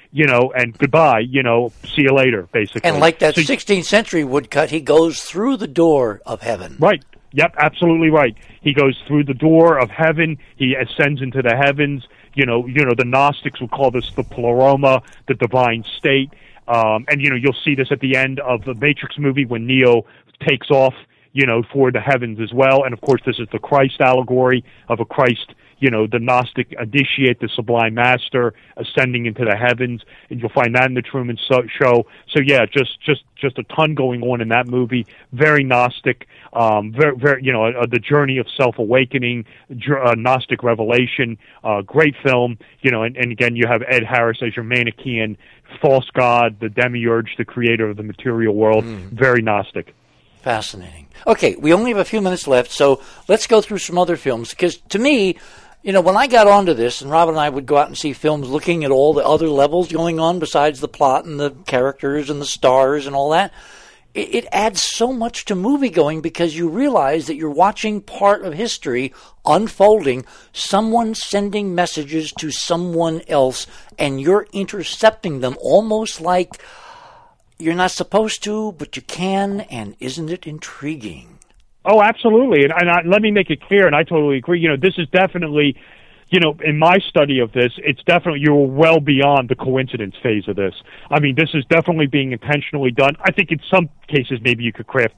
you know, and goodbye, you know, see you later, basically. And like that so, sixteenth century woodcut, he goes through the door of heaven. Right. Yep, absolutely right. He goes through the door of heaven. He ascends into the heavens. You know, you know, the Gnostics would call this the pleroma, the divine state. Um, and, you know, you'll see this at the end of the Matrix movie when Neo takes off, you know, for the heavens as well. And, of course, this is the Christ allegory of a Christ, you know, the Gnostic initiate, the sublime master ascending into the heavens. And you'll find that in the Truman Show. So, yeah, just just, just a ton going on in that movie. Very Gnostic, um, very, very, you know, uh, the journey of self-awakening, uh, Gnostic revelation. Uh, great film, you know, and, and, again, you have Ed Harris as your Manichaean false god, the demiurge, the creator of the material world. Mm. Very Gnostic. Fascinating. Okay, we only have a few minutes left, so let's go through some other films. Because to me, you know, when I got onto this, and Rob and I would go out and see films looking at all the other levels going on besides the plot and the characters and the stars and all that, it, it adds so much to movie-going because you realize that you're watching part of history unfolding, someone sending messages to someone else, and you're intercepting them almost like you're not supposed to, but you can, and isn't it intriguing? Oh, absolutely. And, and I, let me make it clear, and I totally agree. You know, this is definitely, you know, in my study of this, it's definitely, you're well beyond the coincidence phase of this. I mean, this is definitely being intentionally done. I think in some cases maybe you could craft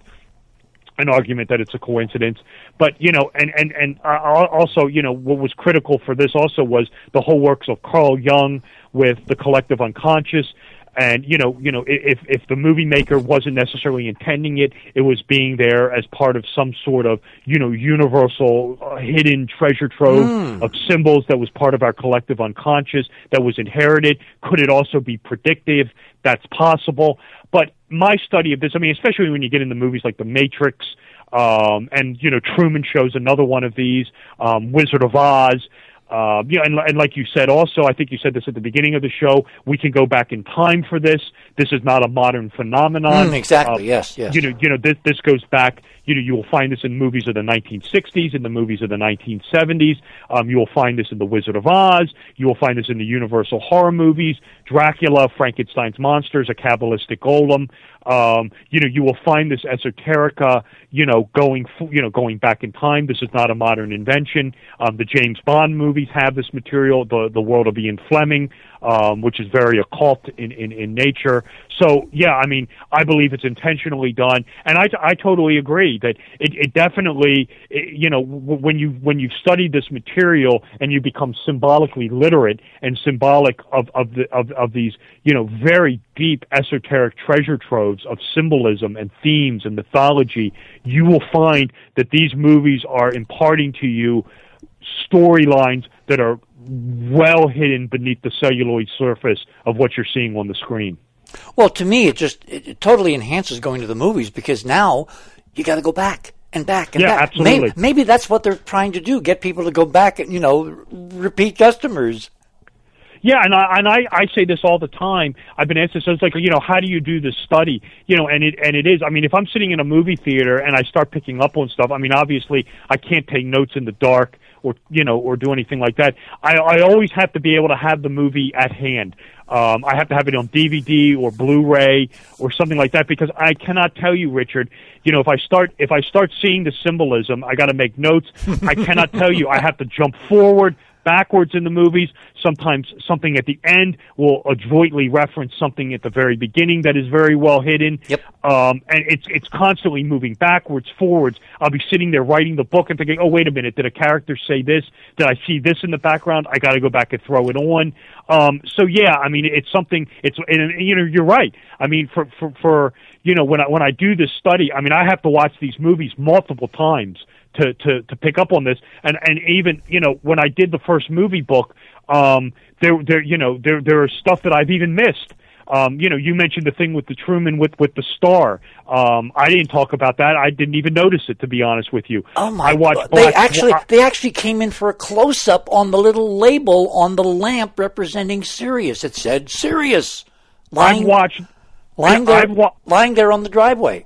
an argument that it's a coincidence. But, you know, and, and, and also, you know, what was critical for this also was the whole works of Carl Jung with the collective unconscious. And, you know, you know, if if the movie maker wasn't necessarily intending it, it was being there as part of some sort of, you know, universal uh, hidden treasure trove mm. of symbols that was part of our collective unconscious that was inherited. Could it also be predictive? That's possible. But my study of this, I mean, especially when you get into movies like The Matrix, um, and, you know, Truman Show's another one of these, um, Wizard of Oz. Uh, you know, and, and like you said also, I think you said this at the beginning of the show, we can go back in time for this. This is not a modern phenomenon. Mm, exactly, uh, yes, yes. You know, you know this, this goes back, you know, you will find this in movies of the nineteen sixties, in the movies of the nineteen seventies. Um, you will find this in The Wizard of Oz. You will find this in the Universal horror movies, Dracula, Frankenstein's monsters, a Kabbalistic golem. Um, you know, you will find this esoterica, you know, going, you know, going back in time. This is not a modern invention. Um, the James Bond movies have this material, the, the world of Ian Fleming, um, which is very occult in, in, in nature. So, yeah, I mean, I believe it's intentionally done. And I, I totally agree that it, it definitely, it, you know, when you, when you've studied this material and you become symbolically literate and symbolic of, of the, of, of these, you know, very deep esoteric treasure troves of symbolism and themes and mythology, you will find that these movies are imparting to you storylines that are well hidden beneath the celluloid surface of what you're seeing on the screen. Well, to me, it just it, it totally enhances going to the movies because now you got to go back and back and yeah, back. Absolutely. Maybe, maybe that's what they're trying to do, get people to go back and, you know, repeat customers. Yeah, and I and I, I say this all the time. I've been asked this. So it's like, you know, how do you do this study? You know, and it and it is. I mean, if I'm sitting in a movie theater and I start picking up on stuff, I mean, obviously I can't take notes in the dark or you know or do anything like that. I I always have to be able to have the movie at hand. Um, I have to have it on D V D or Blu-ray or something like that because I cannot tell you, Richard. You know, if I start if I start seeing the symbolism, I got to make notes. I cannot tell you. I have to jump forward, backwards in the movies. Sometimes something at the end will adroitly reference something at the very beginning that is very well hidden. Yep. Um, and it's it's constantly moving backwards, forwards. I'll be sitting there writing the book and thinking, oh, wait a minute, did a character say this? Did I see this in the background? I got to go back and throw it on. Um, so yeah, I mean, it's something. It's and, you know, you're right. I mean, for for, for you know, when I when I do this study, I mean, I have to watch these movies multiple times to, to, to pick up on this. And, and even, you know, when I did the first movie book, um, there, there, you know, there, there are stuff that I've even missed. Um, you know, you mentioned the thing with the Truman with, with the star. Um, I didn't talk about that. I didn't even notice it, to be honest with you. Oh my I watched God. They actually, they actually came in for a close up on the little label on the lamp representing Sirius. It said Sirius. Lying, I've watched, lying there, I've wa- lying there on the driveway.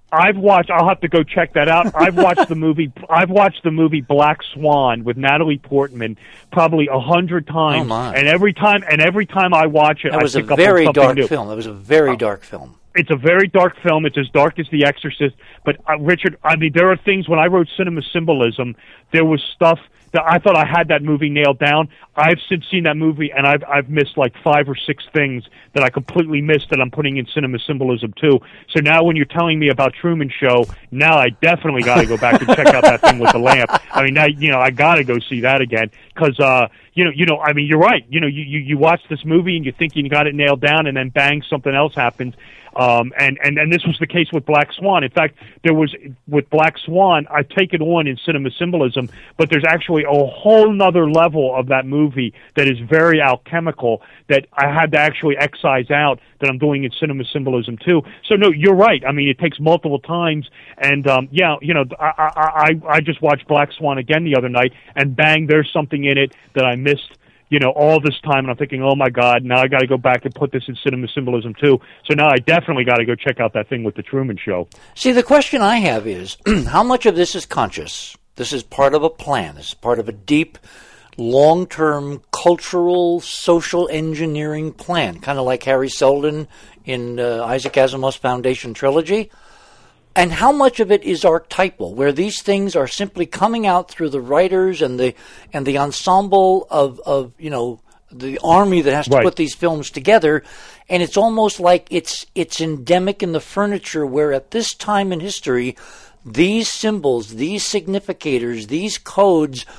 I've watched. I'll have to go check that out. I've watched the movie. I've watched the movie Black Swan with Natalie Portman probably a hundred times. Oh my. And every time, and every time I watch it, that I was a pick up very on something dark new. film. It was a very dark film. It's a very dark film. It's as dark as The Exorcist. But uh, Richard, I mean, there are things when I wrote Cinema Symbolism, there was stuff that I thought I had that movie nailed down. I've since seen that movie, and I've I've missed like five or six things that I completely missed that I'm putting in Cinema Symbolism too. So now when you're telling me about Truman Show, now I definitely got to go back and check out that thing with the lamp. I mean, now you know I got to go see that again because uh, you know you know I mean you're right. You know you, you you watch this movie and you think you got it nailed down, and then bang, something else happens. Um, and, and, and this was the case with Black Swan. In fact, there was, with Black Swan, I take it on in Cinema Symbolism, but there's actually a whole nother level of that movie that is very alchemical that I had to actually excise out that I'm doing in Cinema Symbolism too. So no, you're right. I mean, it takes multiple times, and um, yeah, you know, I, I, I, I just watched Black Swan again the other night, and bang, there's something in it that I missed, you know, all this time, and I'm thinking, oh my God, now I got to go back and put this in Cinema Symbolism too. So now I definitely got to go check out that thing with the Truman Show. See, the question I have is, how much of this is conscious? This is part of a plan. This is part of a deep, long-term cultural, social engineering plan, kind of like Harry Seldon in uh, Isaac Asimov's Foundation trilogy. And how much of it is archetypal, where these things are simply coming out through the writers and the and the ensemble of, of you know, the army that has to right. put these films together, and it's almost like it's it's endemic in the furniture, where at this time in history, these symbols, these significators, these codes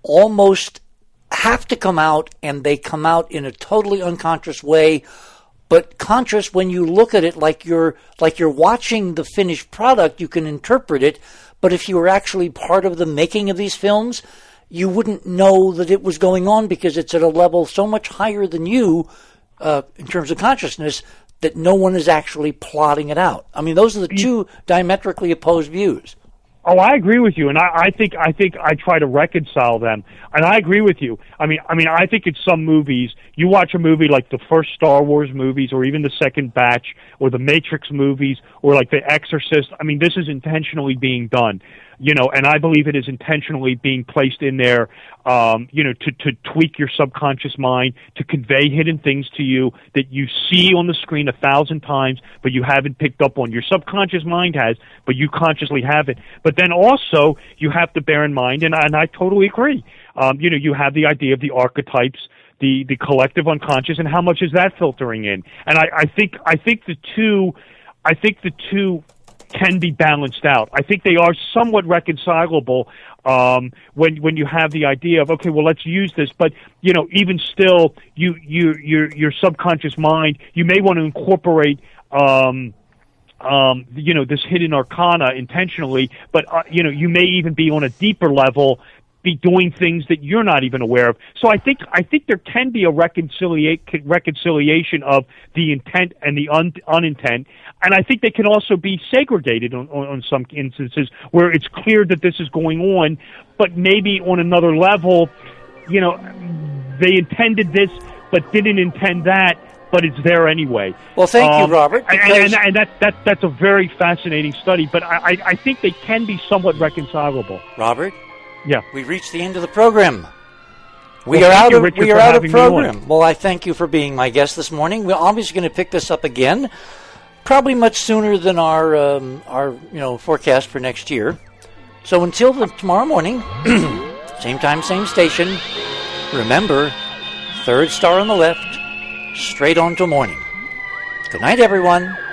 almost have to come out, and they come out in a totally unconscious way, but conscious when you look at it like you're like you're watching the finished product. You can interpret it, but if you were actually part of the making of these films, you wouldn't know that it was going on because it's at a level so much higher than you uh, in terms of consciousness that no one is actually plotting it out. I mean, those are the two diametrically opposed views. Oh, I agree with you, and I, I think I think I try to reconcile them, and I agree with you. I mean, I mean, I think in some movies, you watch a movie like the first Star Wars movies, or even the second batch, or the Matrix movies, or like The Exorcist. I mean, this is intentionally being done, you know, and I believe it is intentionally being placed in there, um, you know, to to tweak your subconscious mind, to convey hidden things to you that you see on the screen a thousand times, but you haven't picked up on. Your subconscious mind has, but you consciously haven't. But then also, you have to bear in mind, and, and I totally agree, um, you know, you have the idea of the archetypes, the, the collective unconscious, and how much is that filtering in? And I, I think I think the two, I think the two can be balanced out. I think they are somewhat reconcilable um, when when you have the idea of, okay, well, let's use this, but you know, even still, you you your your subconscious mind, you may want to incorporate. Um, Um, you know, this hidden arcana intentionally, but, uh, you know, you may even be on a deeper level, be doing things that you're not even aware of. So I think, I think there can be a reconcilia- reconciliation of the intent and the un- unintent. And I think they can also be segregated on, on, on some instances where it's clear that this is going on, but maybe on another level, you know, they intended this, but didn't intend that. But it's there anyway. Well, thank um, you, Robert. And, and, and that, that, that's a very fascinating study, but I, I, I think they can be somewhat reconcilable. Robert? Yeah. We've reached the end of the program. We well, are out you, of Richard, we are out of program. Well, I thank you for being my guest this morning. We're obviously going to pick this up again, probably much sooner than our um, our you know forecast for next year. So until the, tomorrow morning, same time, same station. Remember, third star on the left. Straight on to morning. Good night, everyone.